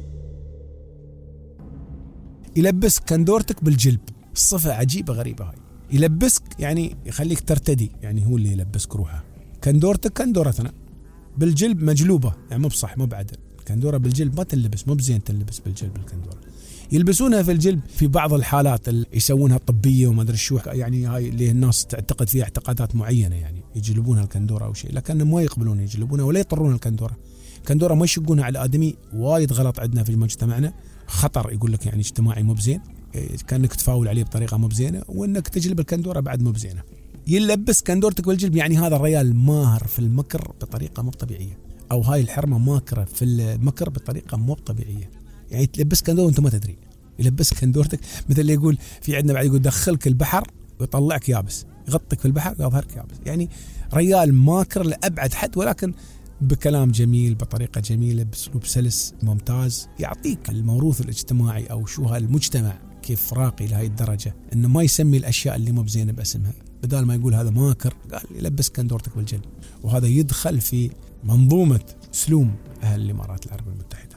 يلبسك كندورتك بالجلب، الصفة عجيبة غريبة هاي. يلبسك يعني يخليك ترتدي، يعني هو اللي يلبسك روحه. كندورتك كندورتنا بالجلب مجلوبة، يعني مو بصح مو بعدل. كندورة بالجلب ما تلبس، مو بزين تلبس بالجلب الكندورة. يلبسونها في الجلب في بعض الحالات اللي يسوونها طبية وما أدري شو، يعني هاي اللي الناس تعتقد فيها اعتقادات معينة، يعني يجلبونها الكندورة أو شيء، لكن ما يقبلون يجلبونها ولا يطرون الكندورة. كندورة ما يشقونها على الآدمي، وايد غلط عندنا في مجتمعنا، خطر يقول لك يعني اجتماعي مو بزين، كأنك تفاول عليه بطريقة مو بزينة، وإنك تجلب الكندورة بعد مو بزينة. يلبس كندورتك بالجلب يعني هذا الرجال ماهر في المكر بطريقة مو طبيعية، أو هاي الحرمة ماكرة في المكر بطريقة مو طبيعية. يعني تلبس كندورة وأنت ما تدري، يلبس كندورتك مثل اللي يقول في عندنا بعد يقول دخلك البحر ويطلعك يابس، يغطك في البحر ويظهرك يابس. يعني رجال ماكر لأبعد حد، ولكن بكلام جميل بطريقة جميلة بأسلوب سلس ممتاز، يعطيك الموروث الاجتماعي أو شو هالمجتمع كيف راقي لهي الدرجة إنه ما يسمي الأشياء اللي مو بزينة باسمها، بدال ما يقول هذا ماكر قال يلبس كندورتك بالجلد. وهذا يدخل في منظومة سلوم أهل الإمارات العربية المتحدة.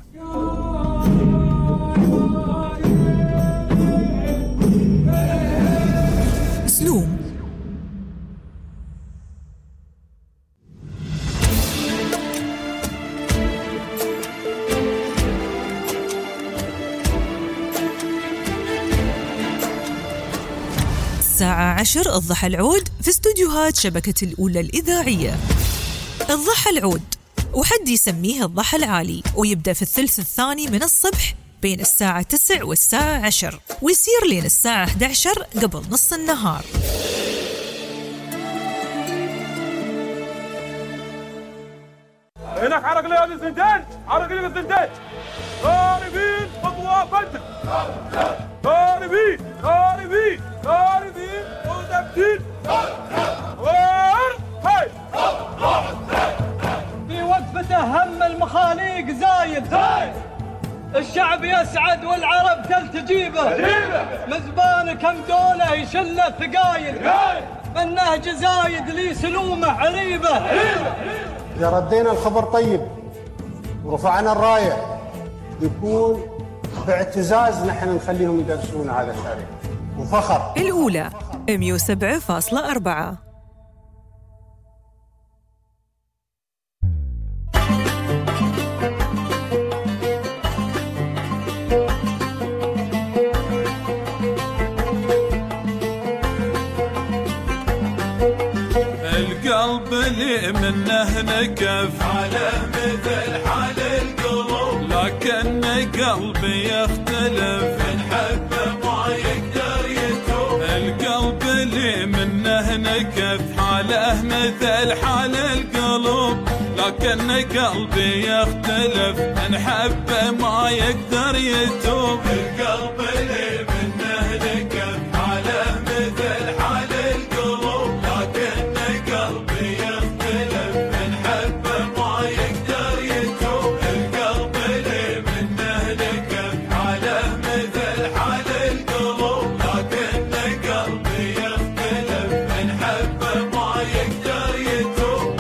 سلوم. الساعة 10 الضحى العود في استوديوهات شبكة الأولى الإذاعية. الضحى العود وحد يسميه الضحى العالي، ويبدأ في الثلث الثاني من الصبح بين الساعة 9 والساعة 10، ويصير لين الساعة 11 قبل نص النهار. هناك عرق لي هذه الثنتين، عرق لي الثنتين. هاربين خطوة بدل، هاربين هاربين هاربين وتبديل. هاي في وقفته هم المخاليق زايد، الشعب يسعد والعرب تلتجيبه، مزبان كم دولة يشل الثقايل، النهج زايد لي سلومه عريبه. إذا ردينا الخبر طيب ورفعنا الراية يكون باعتزاز نحن نخليهم يدرسون هذا التاريخ وفخر. الأولى 107.4. القلب اللي منه نكف على مثل حال القلوب، لكن قلبي يختلف نحبه ما يقدر يتوب. القلب اللي منه نكف حاله مثل حال القلوب، لكن قلبي يختلف نحبه ما يقدر يتوب. القلب اللي منه نكف حاله مثل حال القلوب، لكن قلبي يختلف نحبه ما يقدر يتوب. القلب اللي منه نكف حاله مثل حال القلوب، لكن قلبي يختلف نحبه ما يقدر يتوب.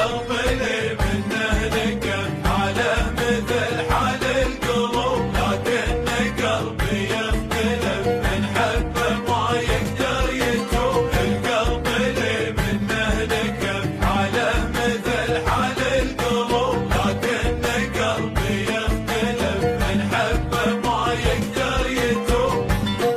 القلب اللي منه نكف حاله مثل حال القلوب، لكن قلبي يختلف من حبه ما يقدر يتوب. القلب اللي منه نكف حاله مثل حال القلوب، لكن قلبي يختلف من حبه ما يقدر يتوب.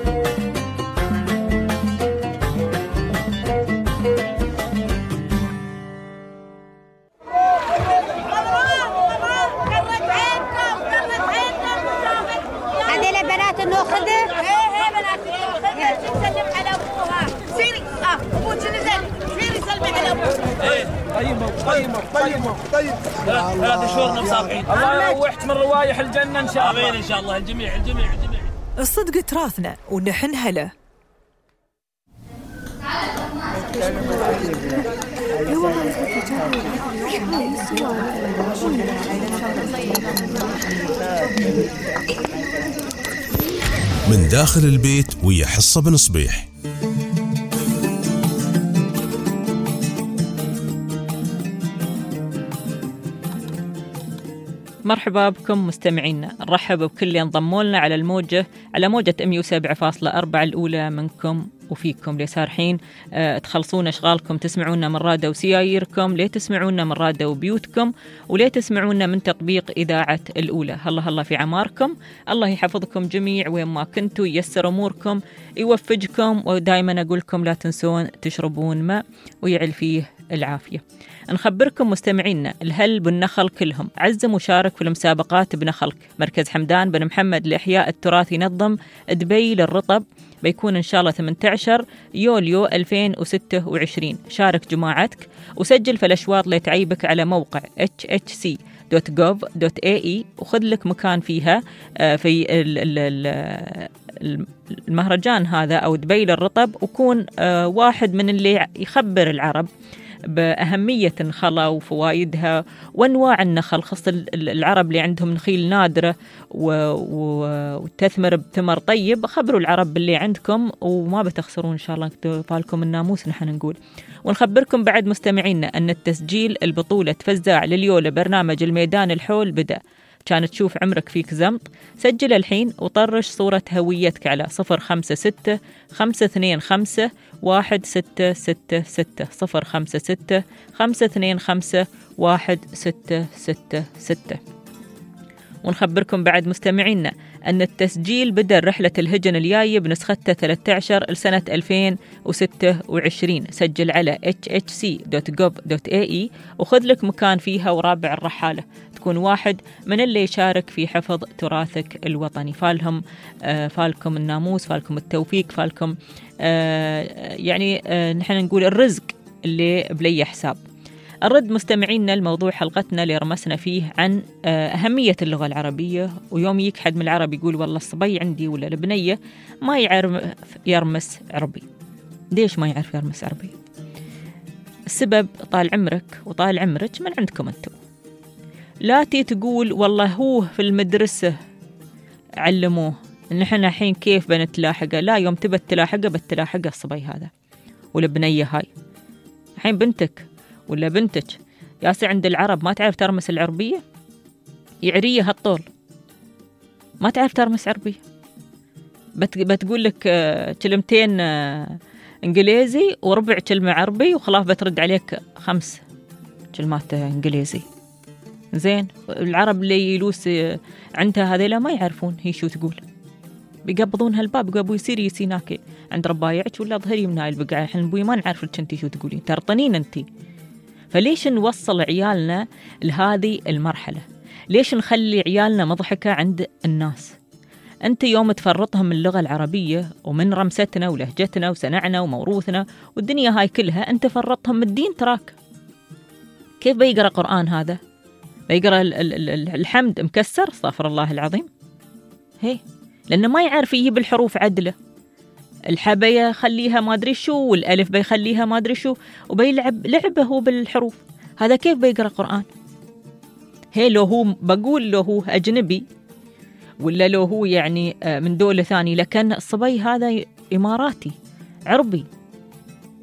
هذيل بنات النوخذة؟ ايه بنات النوخذة، تسلم على ابوها. سيري ابوك نزل، سيري سلمي على ابوها. ايه طيب هذا شورنا مصابحين. الله روحت من روايح الجنة ان شاء الله. امين ان شاء الله. الجميع. الصدق تراثنا ونحن هلا. من داخل البيت ويا حصة بن صبيح. مرحبا بكم مستمعينا، نرحب بكل اللي انضموا لنا على موجة 107.4 الأولى منكم وفيكم. لي صار حين تخلصون أشغالكم تسمعونا من راديو وسياييركم، ليه تسمعونا من راديو وبيوتكم، وليه تسمعونا من تطبيق إذاعة الأولى. الله في عماركم، الله يحفظكم جميع وين ما كنتوا، ييسر أموركم، يوفقكم، ودائما أقولكم لا تنسون تشربون ماء ويعل فيه العافية. نخبركم مستمعينا الهل بالنخل كلهم، عز مشارك في المسابقات بنخلك. مركز حمدان بن محمد لإحياء التراث ينظم دبي للرطب، بيكون إن شاء الله 18 يوليو 2026. شارك جماعتك وسجل في الأشواط اللي تعيبك على موقع hhc.gov.ae وخذ لك مكان فيها في المهرجان هذا أو دبي للرطب، وكون واحد من اللي يخبر العرب بأهمية النخلة وفوائدها وأنواع النخل، خاصة العرب اللي عندهم نخيل نادرة وتثمر بثمر طيب. خبروا العرب باللي عندكم وما بتخسرون إن شاء الله، فالكم الناموس نحن نقول. ونخبركم بعد مستمعينا أن التسجيل البطولة فزاع لليولة برنامج الميدان الحول بدأ. كانت تشوف عمرك فيك زمط، سجل الحين وطرش صورة هويتك على 056-525-1666 056-525-1666. ونخبركم بعد مستمعينا أن التسجيل بدأ رحلة الهجن الجاية بنسختها 13 لسنة 2026. سجل على hhc.gov.ae وخذ لك مكان فيها ورابع الرحالة، تكون واحد من اللي يشارك في حفظ تراثك الوطني. فالكم الناموس، فالكم التوفيق، فالكم نحن نقول الرزق اللي بلي حساب. الرد مستمعينا الموضوع حلقتنا اللي رمسنا فيه عن أهمية اللغة العربية. ويوم يك حد من العرب يقول والله الصبي عندي ولا البنية ما يعرف يرمس عربي. ليش ما يعرف يرمس عربي؟ السبب طال عمرك وطال عمرك من عندكم أنتم. لا تقول والله هو في المدرسة علموه نحن الحين كيف بنتلاحقه. لا، يوم تبت تلاحقه بتلاحقه الصبي هذا والبنية هاي. الحين بنتك ولا بنتك ياسي عند العرب ما تعرف ترمس العربية، يعرية هالطول ما تعرف ترمس عربية، بتقول لك كلمتين إنجليزي وربع كلمة عربي وخلاص بترد عليك 5 كلمات إنجليزي. زين العرب اللي يلوس عندها هذيلا ما يعرفون هي شو تقول، بيقبضون هالباب يقول أبوي سيري يسيناكي عند ربايعك ولا ظهري من هاي البقعة، إحنا أبوي ما نعرف لك أنتي شو تقولين، ترطنين أنتي. فليش نوصل عيالنا لهذه المرحلة؟ ليش نخلي عيالنا مضحكة عند الناس؟ أنت يوم تفرطهم من اللغة العربية ومن رمستنا ولهجتنا وسنعنا وموروثنا والدنيا هاي كلها، أنت فرطهم من الدين تراك. كيف بيقرأ قرآن هذا؟ بيقرأ الحمد مكسر استغفر الله العظيم، هي لأنه ما يعرف يجيب الحروف عدلة. الحبية خليها ما أدري شو والألف بيخليها ما أدري شو وبيلعب لعبه هو بالحروف. هذا كيف بيقرأ قرآن؟ هي لو هو بقول له هو أجنبي ولا لو هو يعني من دولة ثانية، لكن الصبي هذا إماراتي عربي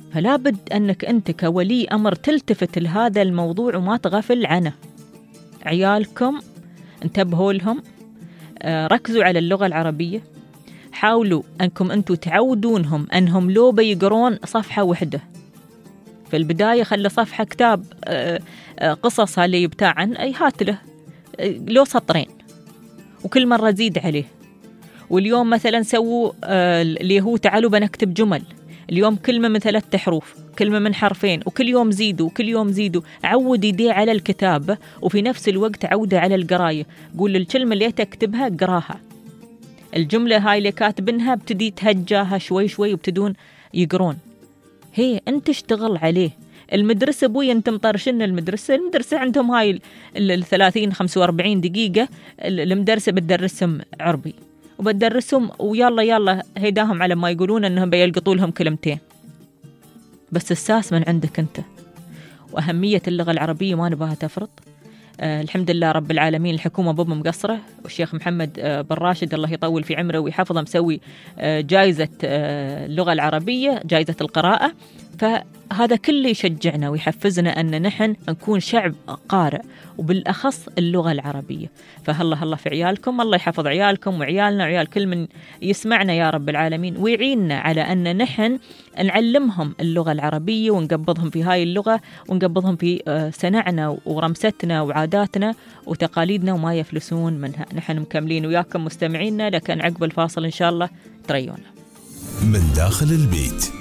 فلا بد أنك أنت كولي أمر تلتفت لهذا الموضوع وما تغفل عنه. عيالكم انتبهوا لهم، ركزوا على اللغة العربية، حاولوا أنكم أنتوا تعودونهم أنهم لو بيقرون صفحة وحدة في البداية، خلي صفحة كتاب قصص اللي يبتاعن أي هات له لو سطرين وكل مرة زيد عليه. واليوم مثلا سووا اللي هو تعالوا بنكتب جمل، اليوم كلمة من 3 حروف، كلمة من حرفين، وكل يوم زيدوا وكل يوم زيدوا. عود يديه على الكتابة وفي نفس الوقت عوده على القراية. قول الكلمة اللي تكتبها قراها، الجملة هاي اللي كاتبنها ابتدي تهجاها شوي شوي وابتدون يقرون. هي انت اشتغل عليه. المدرسة بوي انت مطرشن المدرسة عندهم هاي 30-45 دقيقة المدرسة بتدرسهم عربي وبتدرسهم ويلا هيداهم على ما يقولون انهم بيلقطوا لهم كلمتين بس. الساس من عندك انت. واهمية اللغة العربية ما نباها تفرط. الحمد لله رب العالمين الحكومة بابا مقصرة، والشيخ محمد بن راشد الله يطول في عمره ويحفظه مسوي جائزة اللغة العربية، جائزة القراءة. فهذا كله يشجعنا ويحفزنا أن نحن نكون شعب قارئ وبالأخص اللغة العربية. فهلا في عيالكم، الله يحفظ عيالكم وعيالنا وعيال كل من يسمعنا يا رب العالمين، ويعيننا على أن نحن نعلمهم اللغة العربية ونقبضهم في هاي اللغة ونقبضهم في سنعنا ورمستنا وعاداتنا وتقاليدنا وما يفلسون منها. نحن مكملين وياكم مستمعينا، لكن عقب الفاصل إن شاء الله تريونا من داخل البيت.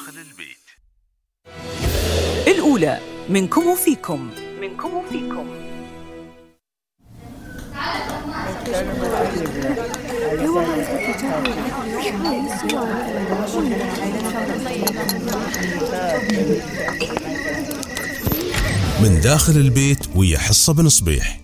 الأولى منكم وفيكم. من داخل البيت ويا حصة بن صبيح.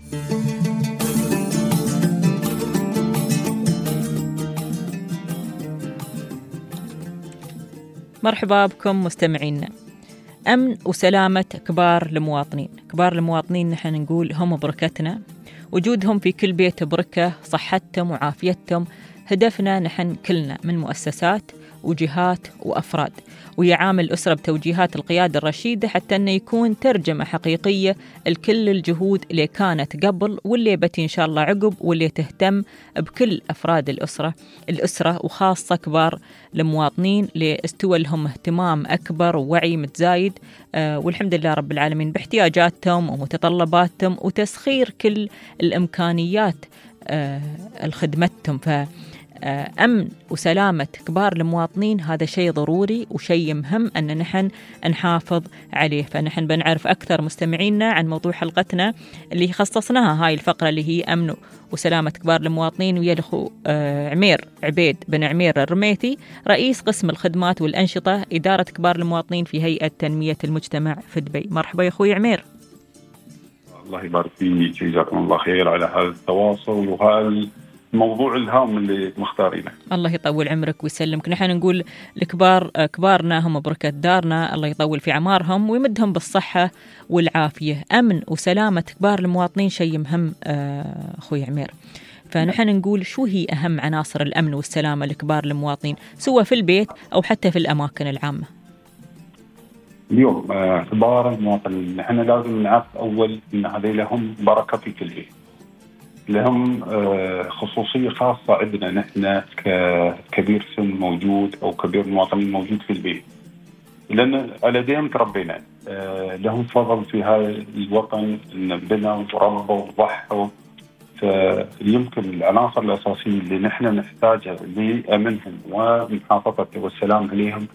مرحبا بكم مستمعينا. أمن وسلامة كبار المواطنين نحن نقول هم بركتنا، وجودهم في كل بيت بركة، صحتهم وعافيتهم هدفنا نحن كلنا من مؤسسات وجهات وأفراد، ويعامل الأسرة بتوجيهات القيادة الرشيدة حتى أنه يكون ترجمة حقيقية لكل الجهود اللي كانت قبل واللي بتي إن شاء الله عقب، واللي تهتم بكل أفراد الأسرة وخاصة كبار المواطنين لاستوى لهم اهتمام أكبر ووعي متزايد والحمد لله رب العالمين باحتياجاتهم ومتطلباتهم وتسخير كل الإمكانيات الخدمتهم. أمن وسلامة كبار المواطنين هذا شيء ضروري وشيء مهم أن نحن نحافظ عليه. فنحن بنعرف أكثر مستمعينا عن موضوع حلقتنا اللي خصصناها هاي الفقرة اللي هي أمن وسلامة كبار المواطنين، ويا الأخو عمير عبيد بن عمير الرميثي، رئيس قسم الخدمات والأنشطة إدارة كبار المواطنين في هيئة تنمية المجتمع في دبي. مرحبا يا أخوي عمير. الله يبارك فيك، جزاكم الله خير على هذا التواصل وهذا الموضوع الهام اللي مختارينه. الله يطول عمرك ويسلمك. نحن نقول كبارنا هم بركة دارنا، الله يطول في عمارهم ويمدهم بالصحة والعافية. أمن وسلامة كبار المواطنين شيء مهم أخوي عمير، فنحن نقول شو هي أهم عناصر الأمن والسلامة لكبار المواطنين سواء في البيت أو حتى في الأماكن العامة؟ اليوم كبار المواطنين نحن لازم نعرف أول إن هذه لهم بركة في كل بيت، لهم خصوصية خاصة عندنا نحن ككبير سن موجود أو كبير مواطنين موجود في البيت، لأن على ديم تربينا، لهم فضل في هذا الوطن إن بنا وربوا وضحوا. فيمكن العناصر الأساسية اللي نحن نحتاجها لأمنهم ومحافظته والسلام عليهم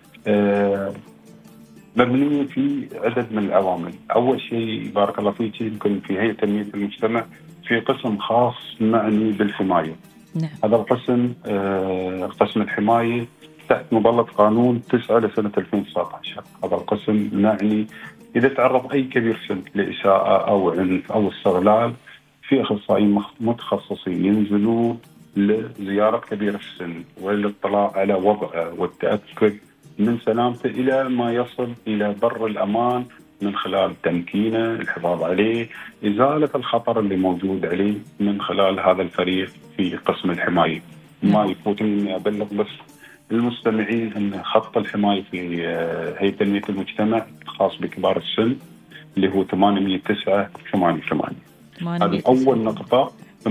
مبنية في عدد من العوامل. أول شيء بارك الله فيك، يمكن في هيئة تنمية المجتمع في قسم خاص معني بالحماية. نعم. هذا القسم قسم الحماية تحت مظلة قانون 9 لسنة 2019. هذا القسم معني إذا تعرض أي كبير سن لإساءة أو عنف أو استغلال، في أخصائيين متخصصين ينزلوا لزيارة كبير السن والاطلاع على وضعه والتأكد من سلامته إلى ما يصل إلى بر الأمان من خلال تمكينه، الحفاظ عليه، إزالة الخطر اللي موجود عليه من خلال هذا الفريق في قسم الحماية. ما يفوتني أبلغ بس المستمعين أن خط الحماية في هيئة تنمية المجتمع الخاص بكبار السن اللي هو 809-88. هذه أول نقطة،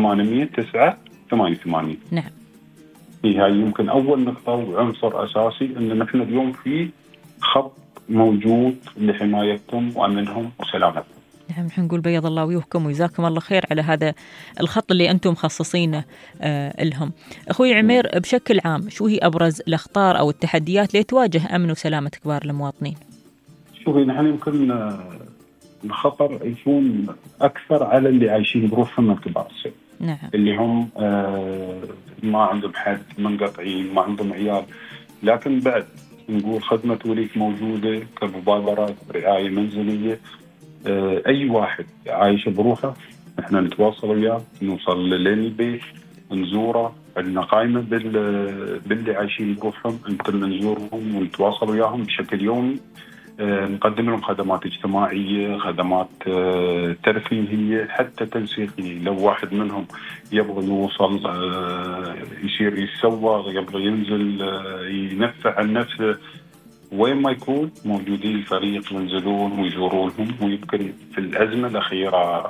809-88. نعم. هاي يمكن أول نقطة وعنصر أساسي أن نحن اليوم في خط موجود لحمايتهم وأمنهم وسلامتهم. نعم، نقول بيض الله وجوهكم وجزاكم الله خير على هذا الخط اللي أنتم مخصصينه لهم. أخوي عمير، بشكل عام شو هي أبرز الأخطار أو التحديات اللي تواجه أمن وسلامة كبار المواطنين؟ شوفي، نحن يمكن الخطر يكون أكثر على اللي عايشين بروحهم من كبار السن. نعم. اللي هم ما عندهم حد، منقطعين، ما عندهم عيال، لكن بعد نقول خدمة وليك موجودة كمبادرة رعاية منزلية. أي واحد عايش بروحه نحن نتواصل وياه، نوصل للبيت، نزوره، عندنا قائمة باللي عايشين بروحهم، نتم نزورهم ونتواصل وياهم بشكل يومي. نقدم لهم خدمات اجتماعية، خدمات ترفيهية، حتى تنسيقية. لو واحد منهم يبغى يوصل يصير يتسوق، يبغى ينزل ينفع عن نفسه، وين ما يكون موجودين الفريق ينزلون ويزورونهم. ويمكن في الأزمة الأخيرة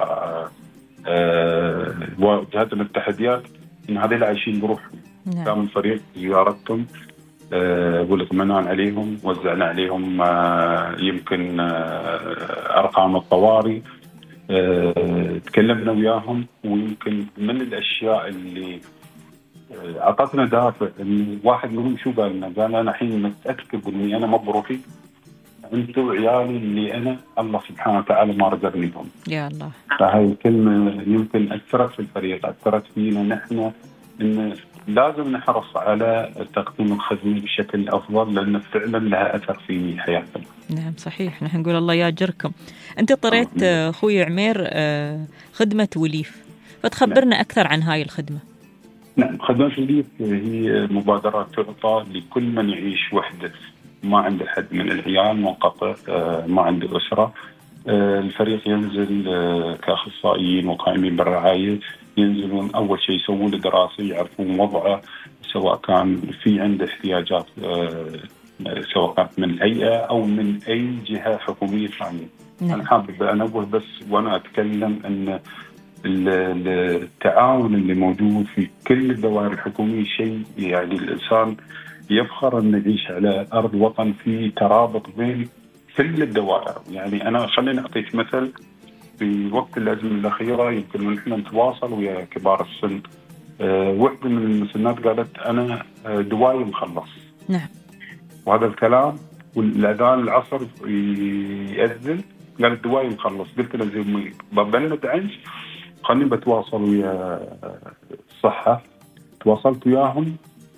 واجهتهم التحديات إن هذول عايشين بروحهم. كان الفريق زيارتهم والاطمئنان عليهم، وزعنا عليهم يمكن أرقام الطوارئ، تكلمنا وياهم. ويمكن من الأشياء اللي أعطتنا دافع إن واحد منهم شو قال لنا؟ قال أنا الحين متأكد إني أنا ما بروحي، أنتوا عيالي اللي أنا الله سبحانه وتعالى ما رزقني بهم. يا الله. فهاي الكلمة يمكن أثرت في الفريق، أثرت فينا نحن إن لازم نحرص على تقديم الخدمة بشكل أفضل، لأن فعلا لها أثر في حياتنا. نعم صحيح، نحن نقول الله يأجركم. أنت طريت أخوي عمير خدمة وليف، فتخبرنا أكثر عن هاي الخدمة. نعم، خدمة وليف هي مبادرة تعطى لكل من يعيش وحده، ما عنده حد من العيال، منقطع، ما عنده أسرة. الفريق ينزل كأخصائيين وقائمين بالرعاية، ينزلون أول شيء يسوون دراسة، يعرفون وضعه، سواء كان في عنده احتياجات سواء كانت من الهيئة أو من أي جهة حكومية ثانية. أنا حابب أنوه بس وأنا أتكلم أن التعاون اللي موجود في كل الدوائر الحكومية شيء يعني الإنسان يفخر أن يعيش على أرض وطن في ترابط بين كل الدوائر. يعني أنا خليني أعطيك مثل. في وقت الأزمة الأخيرة يمكن نحن نتواصل ويا كبار السن، واحدة من المسنات قالت أنا دواي مخلص. نعم. وهذا الكلام والأذان العصر يأذن، قالت دواي مخلص. قلت لها زي ببند عنش، خليني بتواصل ويا الصحة. تواصلت وياهم،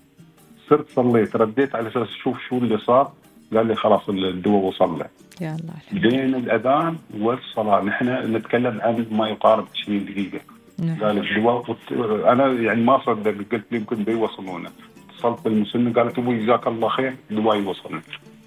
صرت صليت، رديت على أساس شوف شو اللي صار. قال لي خلاص الدواء وصل له. يا الله. بين الأذان والصلاة نحن نتكلم عن ما يقارب 20 دقيقة. قال الدواء أنا يعني ما صدق، قلت يمكن بيوصلونه. اتصلت بالمسن قالت أبوي جزاك الله خير دواء يوصلنا.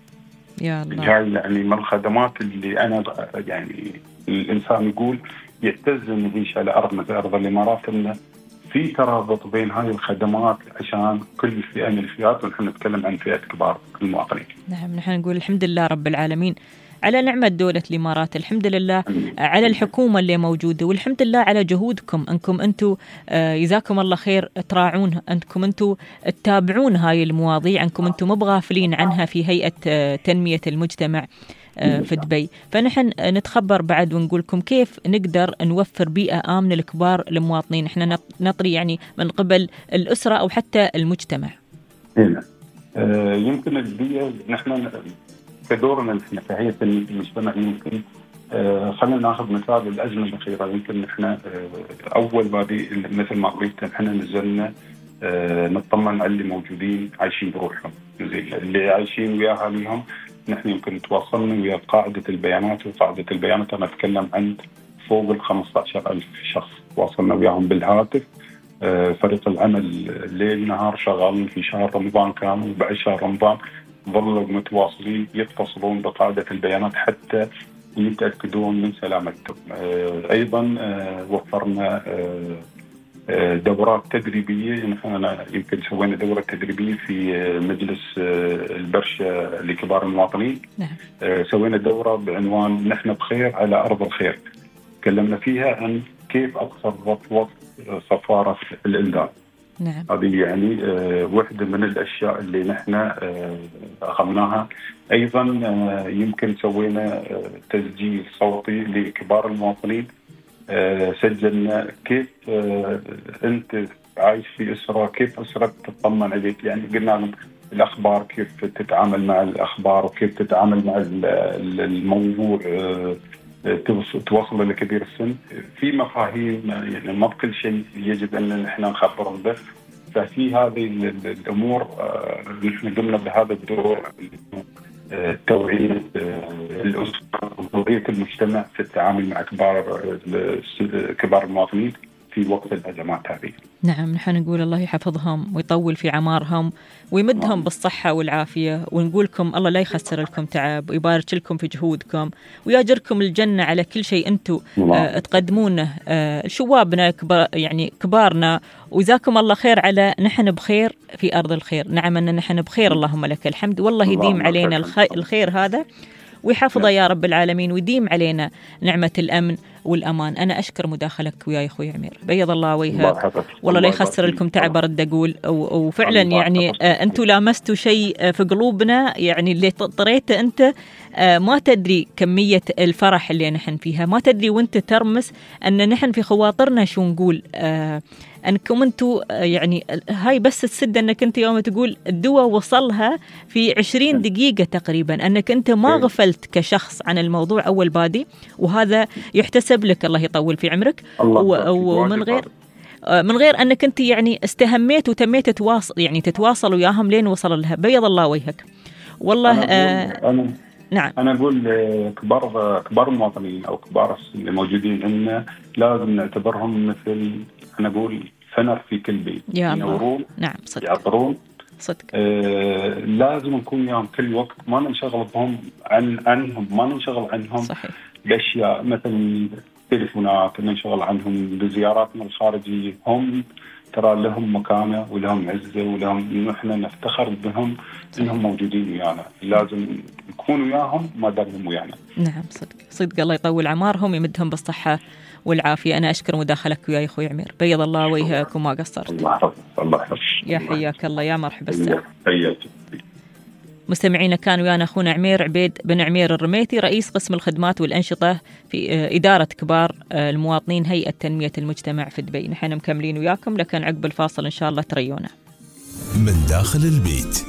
يا الله. هاي يعني من الخدمات اللي أنا يعني الإنسان يقول يعتز إنه يعيش على أرض مثل أرض الإمارات، إنه في ترابط بين هاي الخدمات عشان كل فئة من الفئات، ونحن نتكلم عن فئة كبار المواطنين. نعم، نحن نقول الحمد لله رب العالمين على نعمة دولة الإمارات، الحمد لله على الحكومة اللي موجودة، والحمد لله على جهودكم أنكم أنتم جزاكم الله خير تراعون، أنكم أنتم تتابعون هاي المواضيع، أنكم أنتم مبغافلين عنها في هيئة تنمية المجتمع في دبي. فنحن نتخبر بعد ونقولكم كيف نقدر نوفر بيئة آمنة لكبار المواطنين. احنا نطري يعني من قبل الأسرة أو حتى المجتمع. هنا يمكن البيئة نحن كدورنا في هيئة المجتمع يمكن خلينا ناخذ مثال الأزمة الأخيرة. يمكن نحن أول ما مثل ما قلت نحن نزلنا نطمن على اللي موجودين عايشين بروحهم، اللي عايشين ويا أهاليهم. نحن يمكن تواصلنا ويا قاعدة البيانات، وقاعدة البيانات أنا أتكلم عن فوق 15,000 شخص تواصلنا وياهم بالهاتف. فريق العمل ليل نهار شغالين في شهر رمضان كامل، وبعد شهر رمضان ظلوا متواصلين يتصلون بقاعدة البيانات حتى يتأكدون من سلامتهم. أيضا وفرنا دورات تدريبية. نحن يمكن سوينا دورة تدريبية في مجلس البرشا لكبار المواطنين. سوينا دورة بعنوان نحن بخير على أرض الخير، تكلمنا فيها عن كيف أتصرف وسط صفارة الإنذار. هذه يعني واحدة من الأشياء اللي نحن أخذناها. أيضا يمكن سوينا تسجيل صوتي لكبار المواطنين، سجلنا كيف أنت عايش في أسرة، كيف أسرة تطمن عليك. يعني قلنا لهم الأخبار، كيف تتعامل مع الأخبار وكيف تتعامل مع الموضوع، توصل لكبير السن في مفاهيم. يعني ما بكل شيء يجب أن نحن نخبرهم به. ففي هذه الأمور نحن قمنا بهذا الدور، توعية الأسرة وتوعية المجتمع في التعامل مع كبار المواطنين في وقت الأزمات هذه. نعم، نحن نقول الله يحفظهم ويطول في عمارهم ويمدهم بالصحة والعافية، ونقولكم الله لا يخسر لكم تعب ويبارك لكم في جهودكم ويأجركم الجنة على كل شيء أنتم تقدمونه، شوابنا يعني كبارنا، وجزاكم الله خير على نحن بخير في أرض الخير. نعم أن نحن بخير، اللهم لك الحمد، والله يديم علينا الخير هذا ويحفظه يا رب العالمين، ويديم علينا نعمة الأمن والأمان. أنا أشكر مداخلك وياي أخوي عمير، بيض الله وجهك، والله لا يخسر لكم تعب. أرد أقول وفعلا يعني أنتوا لامستوا شيء في قلوبنا، يعني اللي طريته أنت ما تدري كمية الفرح اللي نحن فيها، ما تدري وانت ترمس أن نحن في خواطرنا شو نقول، أنكم أنتوا يعني هاي بس السد أنك أنت يوم تقول الدواء وصلها في 20 دقيقة تقريبا، أنك أنت ما غفلت كشخص عن الموضوع أول بادي، وهذا يحتسب لك، الله يطول في عمرك. ومن غير أنك أنت يعني استهميت وتميت تتواصل وياهم لين وصل لها. بيض الله وجهك والله. نعم، أنا أقول كبار المواطنين أو كبار اللي موجودين إن لازم نعتبرهم مثل، أنا أقول فنر في كل بيت، ينورون. نعم صدق، يعطرون صدق. لازم نكون يوم كل وقت، ما ننشغل بهم عنهم، ما ننشغل عنهم صحيح بأشياء مثل تليفونات، ننشغل عنهم بزياراتنا الخارجية. هم ترى لهم مكانة ولهم عزة ولهم، نحن نفتخر بهم إنهم موجودين ويانا، لازم نكون وياهم ما دامهم ويانا. نعم صدق الله يطول عمارهم ويمدهم بالصحة والعافية. أنا أشكر مداخلك وياي أخوي عمير، بيض الله وجهك وما قصرت. الله يحفظك، الله يحفظك. يا حياك الله، يا مرحبا السلام. حياك. مستمعينا، كان ويانا أخونا عمير عبيد بن عمير الرميتي، رئيس قسم الخدمات والأنشطة في إدارة كبار المواطنين هيئة تنمية المجتمع في دبي. نحن مكملين وياكم، لكن عقب الفاصل إن شاء الله تريونا. من داخل البيت.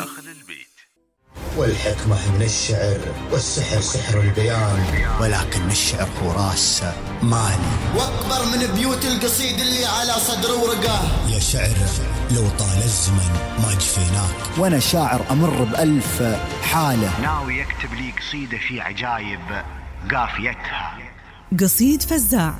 والحكمة من الشعر، والسحر سحر البيان، ولكن الشعر هو راس مالي، واكبر من بيوت القصيد اللي على صدر ورقاه. يا شعر لو طال الزمن ما جفيناك، وانا شاعر امر ب1000 حالة، ناوي يكتب لي قصيدة في عجايب قافيتها. قصيد فزاع.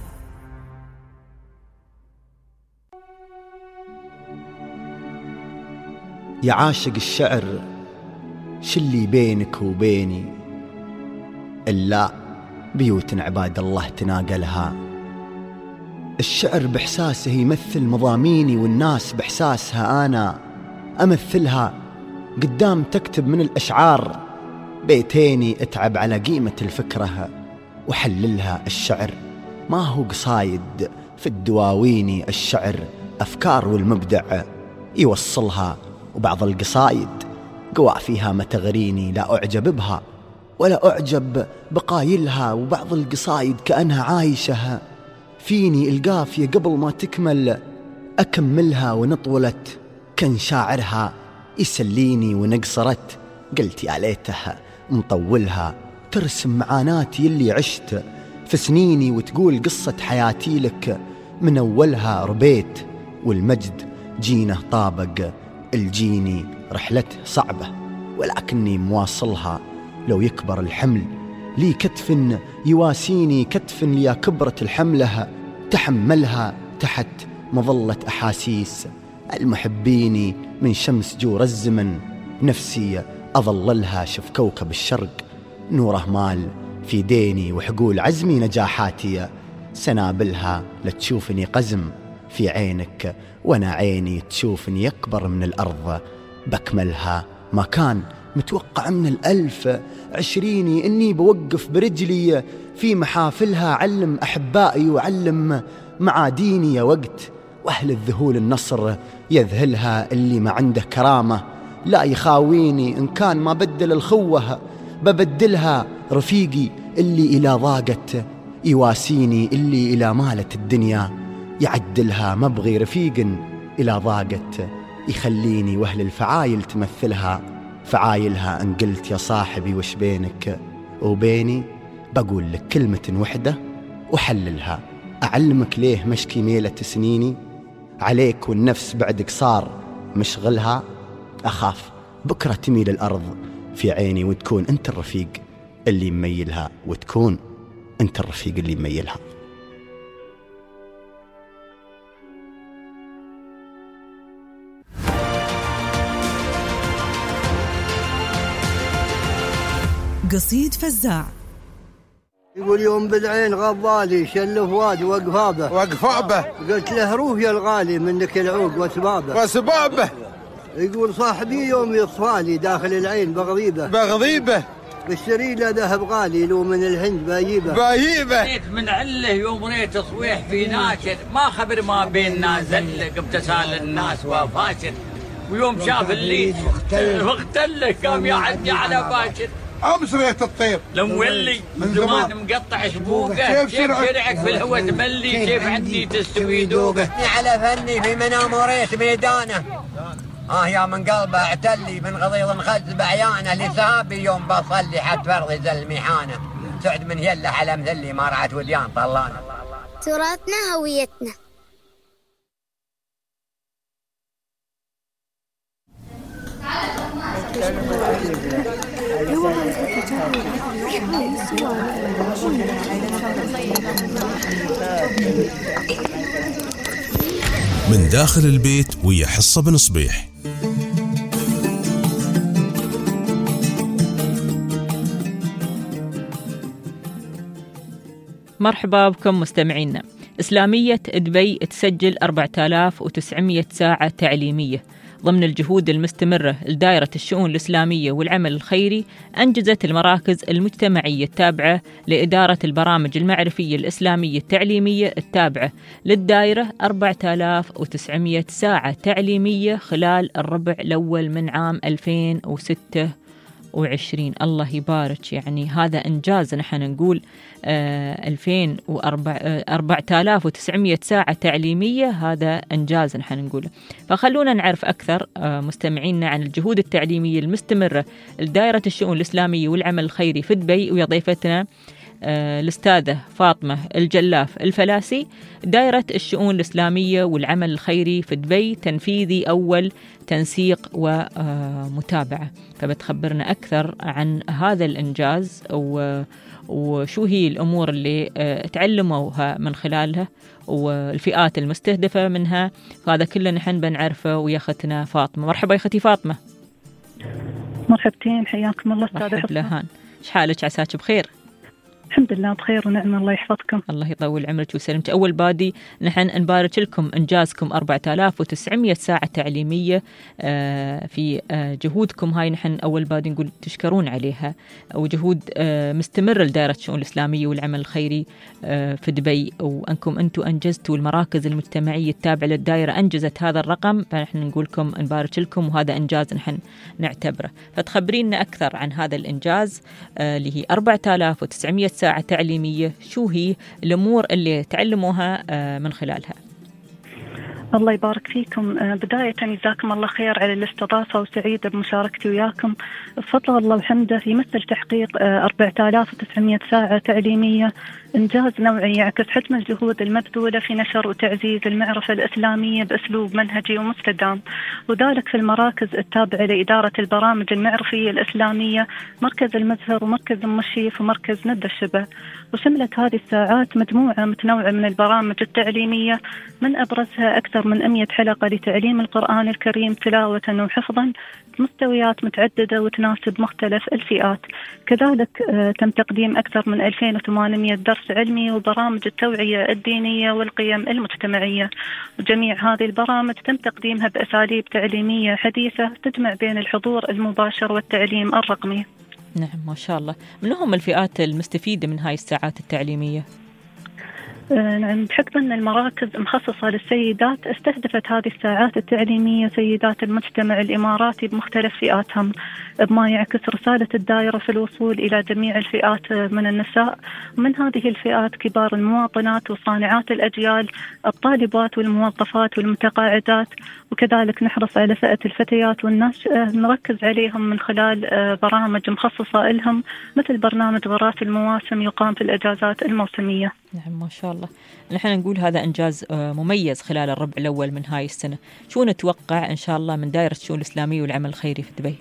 يا عاشق الشعر، شلي بينك وبيني إلا بيوت عباد الله تناقلها. الشعر بإحساسه يمثل مضاميني، والناس بإحساسها أنا أمثلها. قدام تكتب من الأشعار بيتيني، اتعب على قيمة الفكرة وحللها. الشعر ما هو قصايد في الدواوين، الشعر أفكار والمبدع يوصلها. وبعض القصايد قوى فيها ما تغريني، لا أعجب بها ولا أعجب بقايلها. وبعض القصايد كأنها عايشة فيني، القافية قبل ما تكمل أكملها. ونطولت كان شاعرها يسليني، ونقصرت قلت يا ليتها مطولها. ترسم معاناتي اللي عشت في سنيني، وتقول قصة حياتي لك من أولها. ربيت والمجد جينه طابق الجيني، رحلته صعبة ولكني مواصلها. لو يكبر الحمل لي كتف يواسيني، كتف لي كبرت الحملة تحملها. تحت مظلة أحاسيس المحبين من شمس جور الزمن، نفسي أظللها. شف كوكب الشرق نوره مال في ديني، وحقول عزمي نجاحاتي سنابلها. لتشوفني قزم في عينك، وانا عيني تشوفني اكبر من الارض، بكملها ما كان متوقع من 1020 اني بوقف برجلي في محافلها، علم احبائي وعلم معاديني يا وقت، واهل الذهول النصر يذهلها، اللي ما عنده كرامه لا يخاويني، ان كان ما بدل الخوه ببدلها، رفيقي اللي الى ضاقت يواسيني، اللي الى مالت الدنيا يعدلها، ما ابغي رفيق الى ضاقت يخليني، واهل الفعايل تمثلها فعايلها، ان قلت يا صاحبي وش بينك وبيني، بقول لك كلمة وحدة وحللها، أعلمك ليه مشكي ميلة سنيني عليك، والنفس بعدك صار مشغلها، أخاف بكرة تميل الأرض في عيني، وتكون أنت الرفيق اللي مميلها، وتكون أنت الرفيق اللي مميلها. قصيد فزاع. يقول يوم بالعين غضالي شل فؤاد وقفابه قلت له روح يا الغالي منك العود وسبابه يقول صاحبي يوم يطفالي داخل العين بغضيبه اشتري له ذهب غالي لو من الهند بايبه من عله يوم ريت تصويح في ناشر، ما خبر ما بيننا زلق بتسال الناس وفاشر، ويوم شاف اللي اختلك قام يعدي على باشر، امس ريت الطير لمولي من زمان مقطع شبوقه، كيف شرعك في الهوى تملي، كيف عندي تستوي دوقه، على فني في منام وريت ميدانه، يا من قلبه اعتلي من غضيض خز بعيانه، لسابي يوم بصلي حد فرض الميحانه، سعد من يله على مثلي ما رعت وديان طلانه، تراثنا هويتنا. من داخل البيت ويا حصة بن صبيح. مرحبا بكم مستمعينا. إسلامية دبي تسجل 4900 ساعة تعليمية ضمن الجهود المستمرة لدائرة الشؤون الإسلامية والعمل الخيري. أنجزت المراكز المجتمعية التابعة لإدارة البرامج المعرفية الإسلامية التعليمية التابعة للدائرة 4900 ساعة تعليمية خلال الربع الأول من عام 2026. الله يبارك، يعني هذا إنجاز. نحن نقول 4900 ساعة تعليمية، هذا إنجاز نحن نقوله. فخلونا نعرف أكثر مستمعينا عن الجهود التعليمية المستمرة لدائرة الشؤون الإسلامية والعمل الخيري في دبي، ويا ضيفتنا الأستاذة فاطمة الجلاف الفلاسي، دائرة الشؤون الإسلامية والعمل الخيري في دبي، تنفيذي أول، تنسيق ومتابعة. فبتخبرنا أكثر عن هذا الإنجاز وشو هي الأمور اللي تعلموها من خلالها والفئات المستهدفة منها. فهذا كله نحن بنعرفه ويا أختنا فاطمة. مرحبا يا أختي فاطمة. مرحبتين، حياكم الله أستاذة حسن. لهان، شحالك؟ عساك بخير؟ الحمد لله بخير ونعم، الله يحفظكم. الله يطول عمرك ويسلمك. أول بادي نحن نبارك لكم إنجازكم 4900 ساعة تعليمية في جهودكم هاي. نحن أول بادي نقول تشكرون عليها، وجهود مستمرة لدائرة الشؤون الإسلامية والعمل الخيري في دبي، وأنكم أنتم أنجزتوا المراكز المجتمعية التابعة للدائرة أنجزت هذا الرقم، فنحن نقول لكم نبارك لكم، وهذا إنجاز نحن نعتبره. فتخبرينا أكثر عن هذا الإنجاز اللي هي 4900 ساعة تعليمية. شو هي الأمور اللي تعلموها من خلالها؟ الله يبارك فيكم. بداية جزاكم الله خير على الاستضافة، وسعيدة بمشاركتي وياكم. بفضل الله وحمده يمثل تحقيق 4900 ساعة تعليمية إنجاز نوعي يعكس حجم الجهود المبذولة في نشر وتعزيز المعرفة الإسلامية بأسلوب منهجي ومستدام، وذلك في المراكز التابعة لإدارة البرامج المعرفية الإسلامية، مركز المزهر ومركز المشيف ومركز ند الشبه. وشملت هذه الساعات مجموعة متنوعة من البرامج التعليمية، من أبرزها أكثر من 100 حلقة لتعليم القرآن الكريم تلاوة وحفظا مستويات متعددة وتناسب مختلف الفئات. كذلك تم تقديم أكثر من 2800 درس علمي وبرامج التوعية الدينية والقيم المجتمعية، وجميع هذه البرامج تم تقديمها بأساليب تعليمية حديثة تجمع بين الحضور المباشر والتعليم الرقمي. نعم ما شاء الله. من هم الفئات المستفيدة من هاي الساعات التعليمية؟ نعم، بحكم أن المراكز مخصصة للسيدات استهدفت هذه الساعات التعليمية سيدات المجتمع الإماراتي بمختلف فئاتهم، بما يعكس رسالة الدائرة في الوصول إلى جميع الفئات من النساء، ومن هذه الفئات كبار المواطنات وصانعات الأجيال، الطالبات والموظفات والمتقاعدات، وكذلك نحرص على فئة الفتيات والناشئة نركز عليهم من خلال برامج مخصصة لهم، مثل برنامج غراس المواسم يقام في الإجازات الموسمية. نعم ما شاء الله. نحن نقول هذا إنجاز مميز خلال الربع الأول من هاي السنة. شو نتوقع إن شاء الله من دائرة الشؤون الإسلامية والعمل الخيري في دبي؟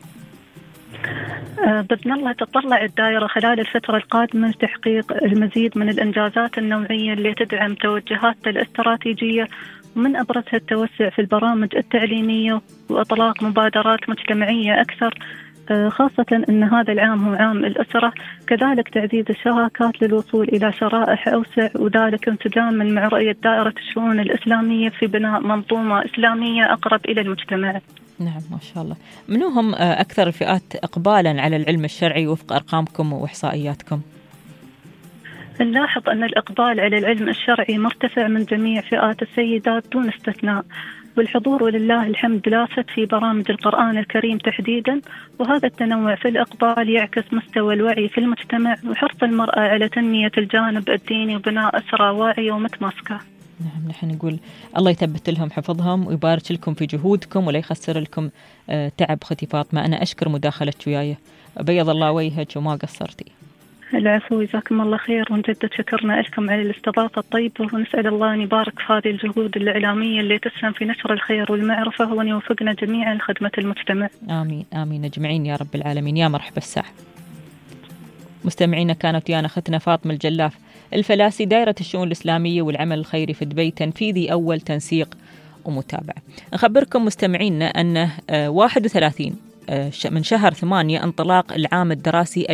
بإذن الله تطلع الدائرة خلال الفترة القادمة لتحقيق المزيد من الإنجازات النوعية اللي تدعم توجهاتها الاستراتيجية، ومن أبرزها التوسع في البرامج التعليمية وإطلاق مبادرات مجتمعية أكثر، خاصة أن هذا العام هو عام الأسرة، كذلك تعزيز الشراكات للوصول إلى شرائح أوسع، وذلك انسجاما مع رؤية دائرة الشؤون الإسلامية في بناء منظومة إسلامية أقرب إلى المجتمع. نعم ما شاء الله. منهم أكثر الفئات إقبالا على العلم الشرعي وفق أرقامكم وإحصائياتكم؟ نلاحظ أن الإقبال على العلم الشرعي مرتفع من جميع فئات السيدات دون استثناء، والحضور ولله الحمد لافت في برامج القرآن الكريم تحديدا، وهذا التنوع في الإقبال يعكس مستوى الوعي في المجتمع وحرص المرأة على تنمية الجانب الديني وبناء أسرة واعية ومتماسكة. نعم، نحن نقول الله يثبت لهم حفظهم ويبارك لكم في جهودكم ولا يخسر لكم تعب. ختي فاطمة، أنا أشكر مداخلتك وياي، بيض الله وجهك وما قصرتي. العفو، جزاكم الله خير، ونجدد شكرنا لكم على الاستضافة الطيبة، ونسأل الله أن يبارك في هذه الجهود الإعلامية اللي تسهم في نشر الخير والمعرفة، وأن يوفقنا جميعا لخدمة المجتمع. آمين آمين أجمعين يا رب العالمين. يا مرحبا الساح. مستمعينا، كانت ويانا أختنا فاطمة الجلاف الفلاسي، دائرة الشؤون الإسلامية والعمل الخيري في دبي، تنفيذي أول تنسيق ومتابعة. نخبركم مستمعينا أن 31 من شهر 8 انطلاق العام الدراسي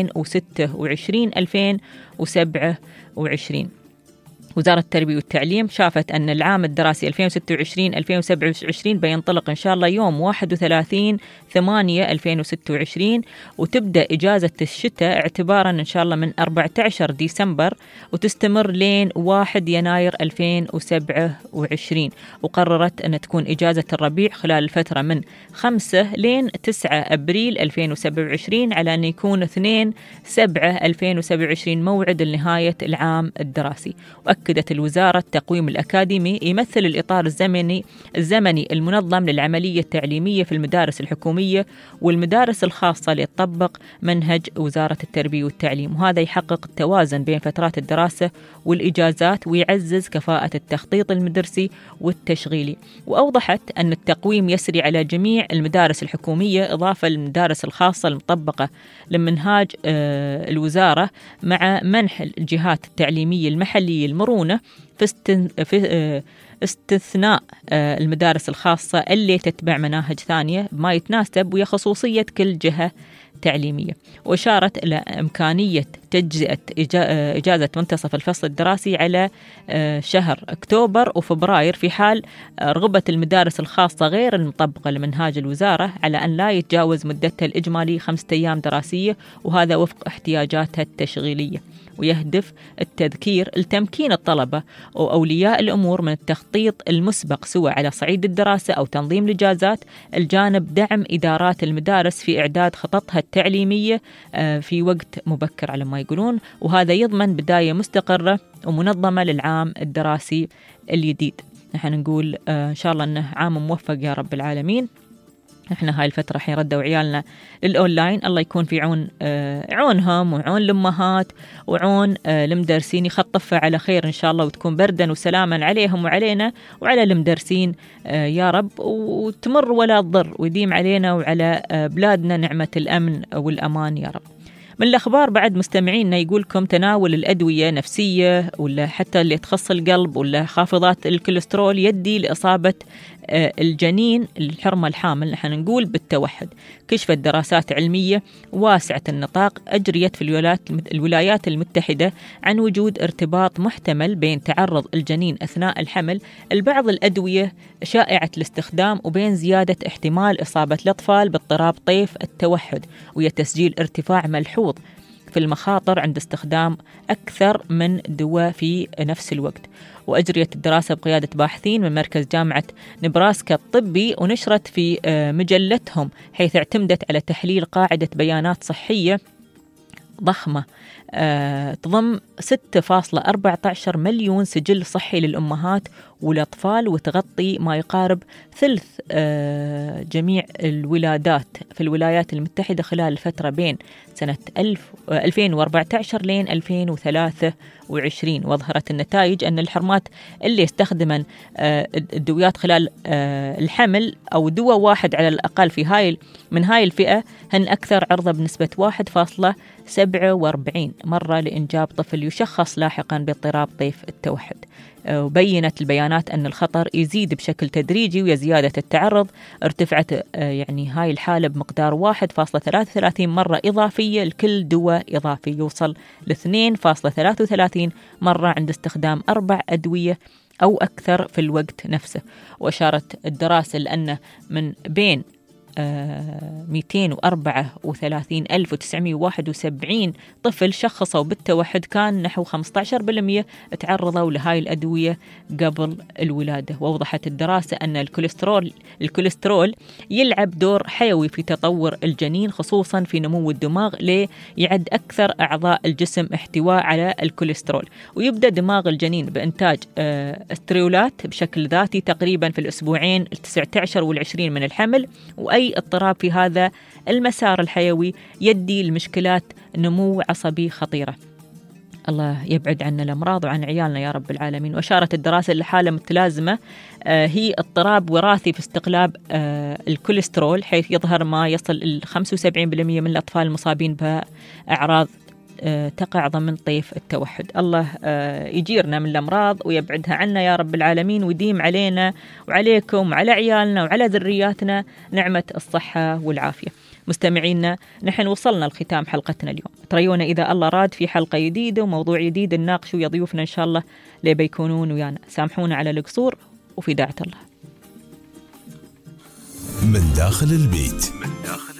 2026-2027. وزارة التربية والتعليم شافت أن العام الدراسي 2026-2027 بينطلق إن شاء الله يوم 31/8/2026، وتبدأ إجازة الشتاء اعتباراً إن شاء الله من 14 ديسمبر وتستمر لين 1 يناير 2027. وقررت أن تكون إجازة الربيع خلال الفترة من 5 لين 9 أبريل 2027، على أن يكون 2/7/2027 موعد لنهاية العام الدراسي. أكدت الوزارة التقويم الأكاديمي يمثل الإطار الزمني المنظم للعملية التعليمية في المدارس الحكومية والمدارس الخاصة ليطبق منهج وزارة التربية والتعليم، وهذا يحقق التوازن بين فترات الدراسة والإجازات ويعزز كفاءة التخطيط المدرسي والتشغيلي. وأوضحت أن التقويم يسري على جميع المدارس الحكومية إضافة للمدارس الخاصة المطبقة لمنهاج الوزارة، مع منح الجهات التعليمية المحلية المرونة في استثناء المدارس الخاصة اللي تتبع مناهج ثانية بما يتناسب ويا خصوصية كل جهة تعليمية. وأشارت إلى إمكانية تجزئة إجازة منتصف الفصل الدراسي على شهر أكتوبر وفبراير في حال رغبة المدارس الخاصة غير المطبقة لمنهاج الوزارة على أن لا يتجاوز مدتها الإجمالي 5 أيام دراسية، وهذا وفق احتياجاتها التشغيلية. ويهدف التذكير لتمكين الطلبة وأولياء الأمور من التخطيط المسبق سواء على صعيد الدراسة أو تنظيم الإجازات، الجانب دعم إدارات المدارس في إعداد خططها التعليمية في وقت مبكر على ما يقولون، وهذا يضمن بداية مستقرة ومنظمة للعام الدراسي الجديد. نحن نقول إن شاء الله أنه عام موفق يا رب العالمين. احنا هاي الفترة حين ردوا عيالنا للأونلاين، الله يكون في عونهم وعون الأمهات وعون المدرسين، يخطفها على خير إن شاء الله، وتكون بردا وسلاما عليهم وعلينا وعلى المدرسين يا رب، وتمر ولا تضر، ويديم علينا وعلى بلادنا نعمة الأمن والأمان يا رب. من الأخبار بعد مستمعينا يقولكم تناول الأدوية نفسية ولا حتى اللي تخص القلب ولا خافضات الكوليسترول يدي لإصابة الجنين الحرمة الحامل نحن نقول بالتوحد. كشفت دراسات علمية واسعة النطاق أجريت في الولايات المتحدة عن وجود ارتباط محتمل بين تعرض الجنين أثناء الحمل لبعض الأدوية شائعة الاستخدام وبين زيادة احتمال إصابة الأطفال باضطراب طيف التوحد، وهي تسجيل ارتفاع ملحوظ في المخاطر عند استخدام أكثر من دواء في نفس الوقت. وأجريت الدراسة بقيادة باحثين من مركز جامعة نبراسكا الطبي ونشرت في مجلتهم، حيث اعتمدت على تحليل قاعدة بيانات صحية ضخمة تضم 6.14 مليون سجل صحي للأمهات والأطفال، وتغطي ما يقارب ثلث جميع الولادات في الولايات المتحدة خلال الفترة بين سنة 2014 لين 2023. وظهرت النتائج أن الحرمات اللي استخدمن الدويات خلال الحمل أو دواء واحد على الأقل من هاي الفئة هن أكثر عرضة بنسبة 1.47 مرة لإنجاب طفل يشخص لاحقا باضطراب طيف التوحد. وبينت البيانات أن الخطر يزيد بشكل تدريجي، ويا زيادة التعرض ارتفعت يعني هاي الحالة بمقدار 1.33 مرة إضافية لكل دواء إضافي، يوصل ل 2.33 مرة عند استخدام 4 أدوية أو أكثر في الوقت نفسه. وأشارت الدراسة لأن من بين 234,971 طفل شخصوا بالتوحد كان نحو 15% تعرضوا لهاي الأدوية قبل الولادة. ووضحت الدراسة أن الكوليسترول يلعب دور حيوي في تطور الجنين، خصوصا في نمو الدماغ، ليعد أكثر أعضاء الجسم احتواء على الكوليسترول. ويبدأ دماغ الجنين بإنتاج استريولات بشكل ذاتي تقريبا في الأسبوعين 19 وال20 من الحمل، وأي اضطراب في هذا المسار الحيوي يدي لمشكلات نمو عصبي خطيرة. الله يبعد عنا الأمراض وعن عيالنا يا رب العالمين. وأشارت الدراسة لحالة متلازمة هي اضطراب وراثي في استقلاب الكوليسترول، حيث يظهر ما يصل ل 75% من الأطفال المصابين بأعراض تقع ضمن طيف التوحد. الله يجيرنا من الأمراض ويبعدها عنا يا رب العالمين، ويديم علينا وعليكم وعلى عيالنا وعلى ذرياتنا نعمة الصحة والعافية. مستمعينا، نحن وصلنا لختام حلقتنا اليوم. تريونا إذا الله راد في حلقة جديدة وموضوع جديد نناقشه ويا ضيوفنا إن شاء الله اللي بيكونون ويانا. سامحونا على القصور وفي داعة الله. من داخل البيت.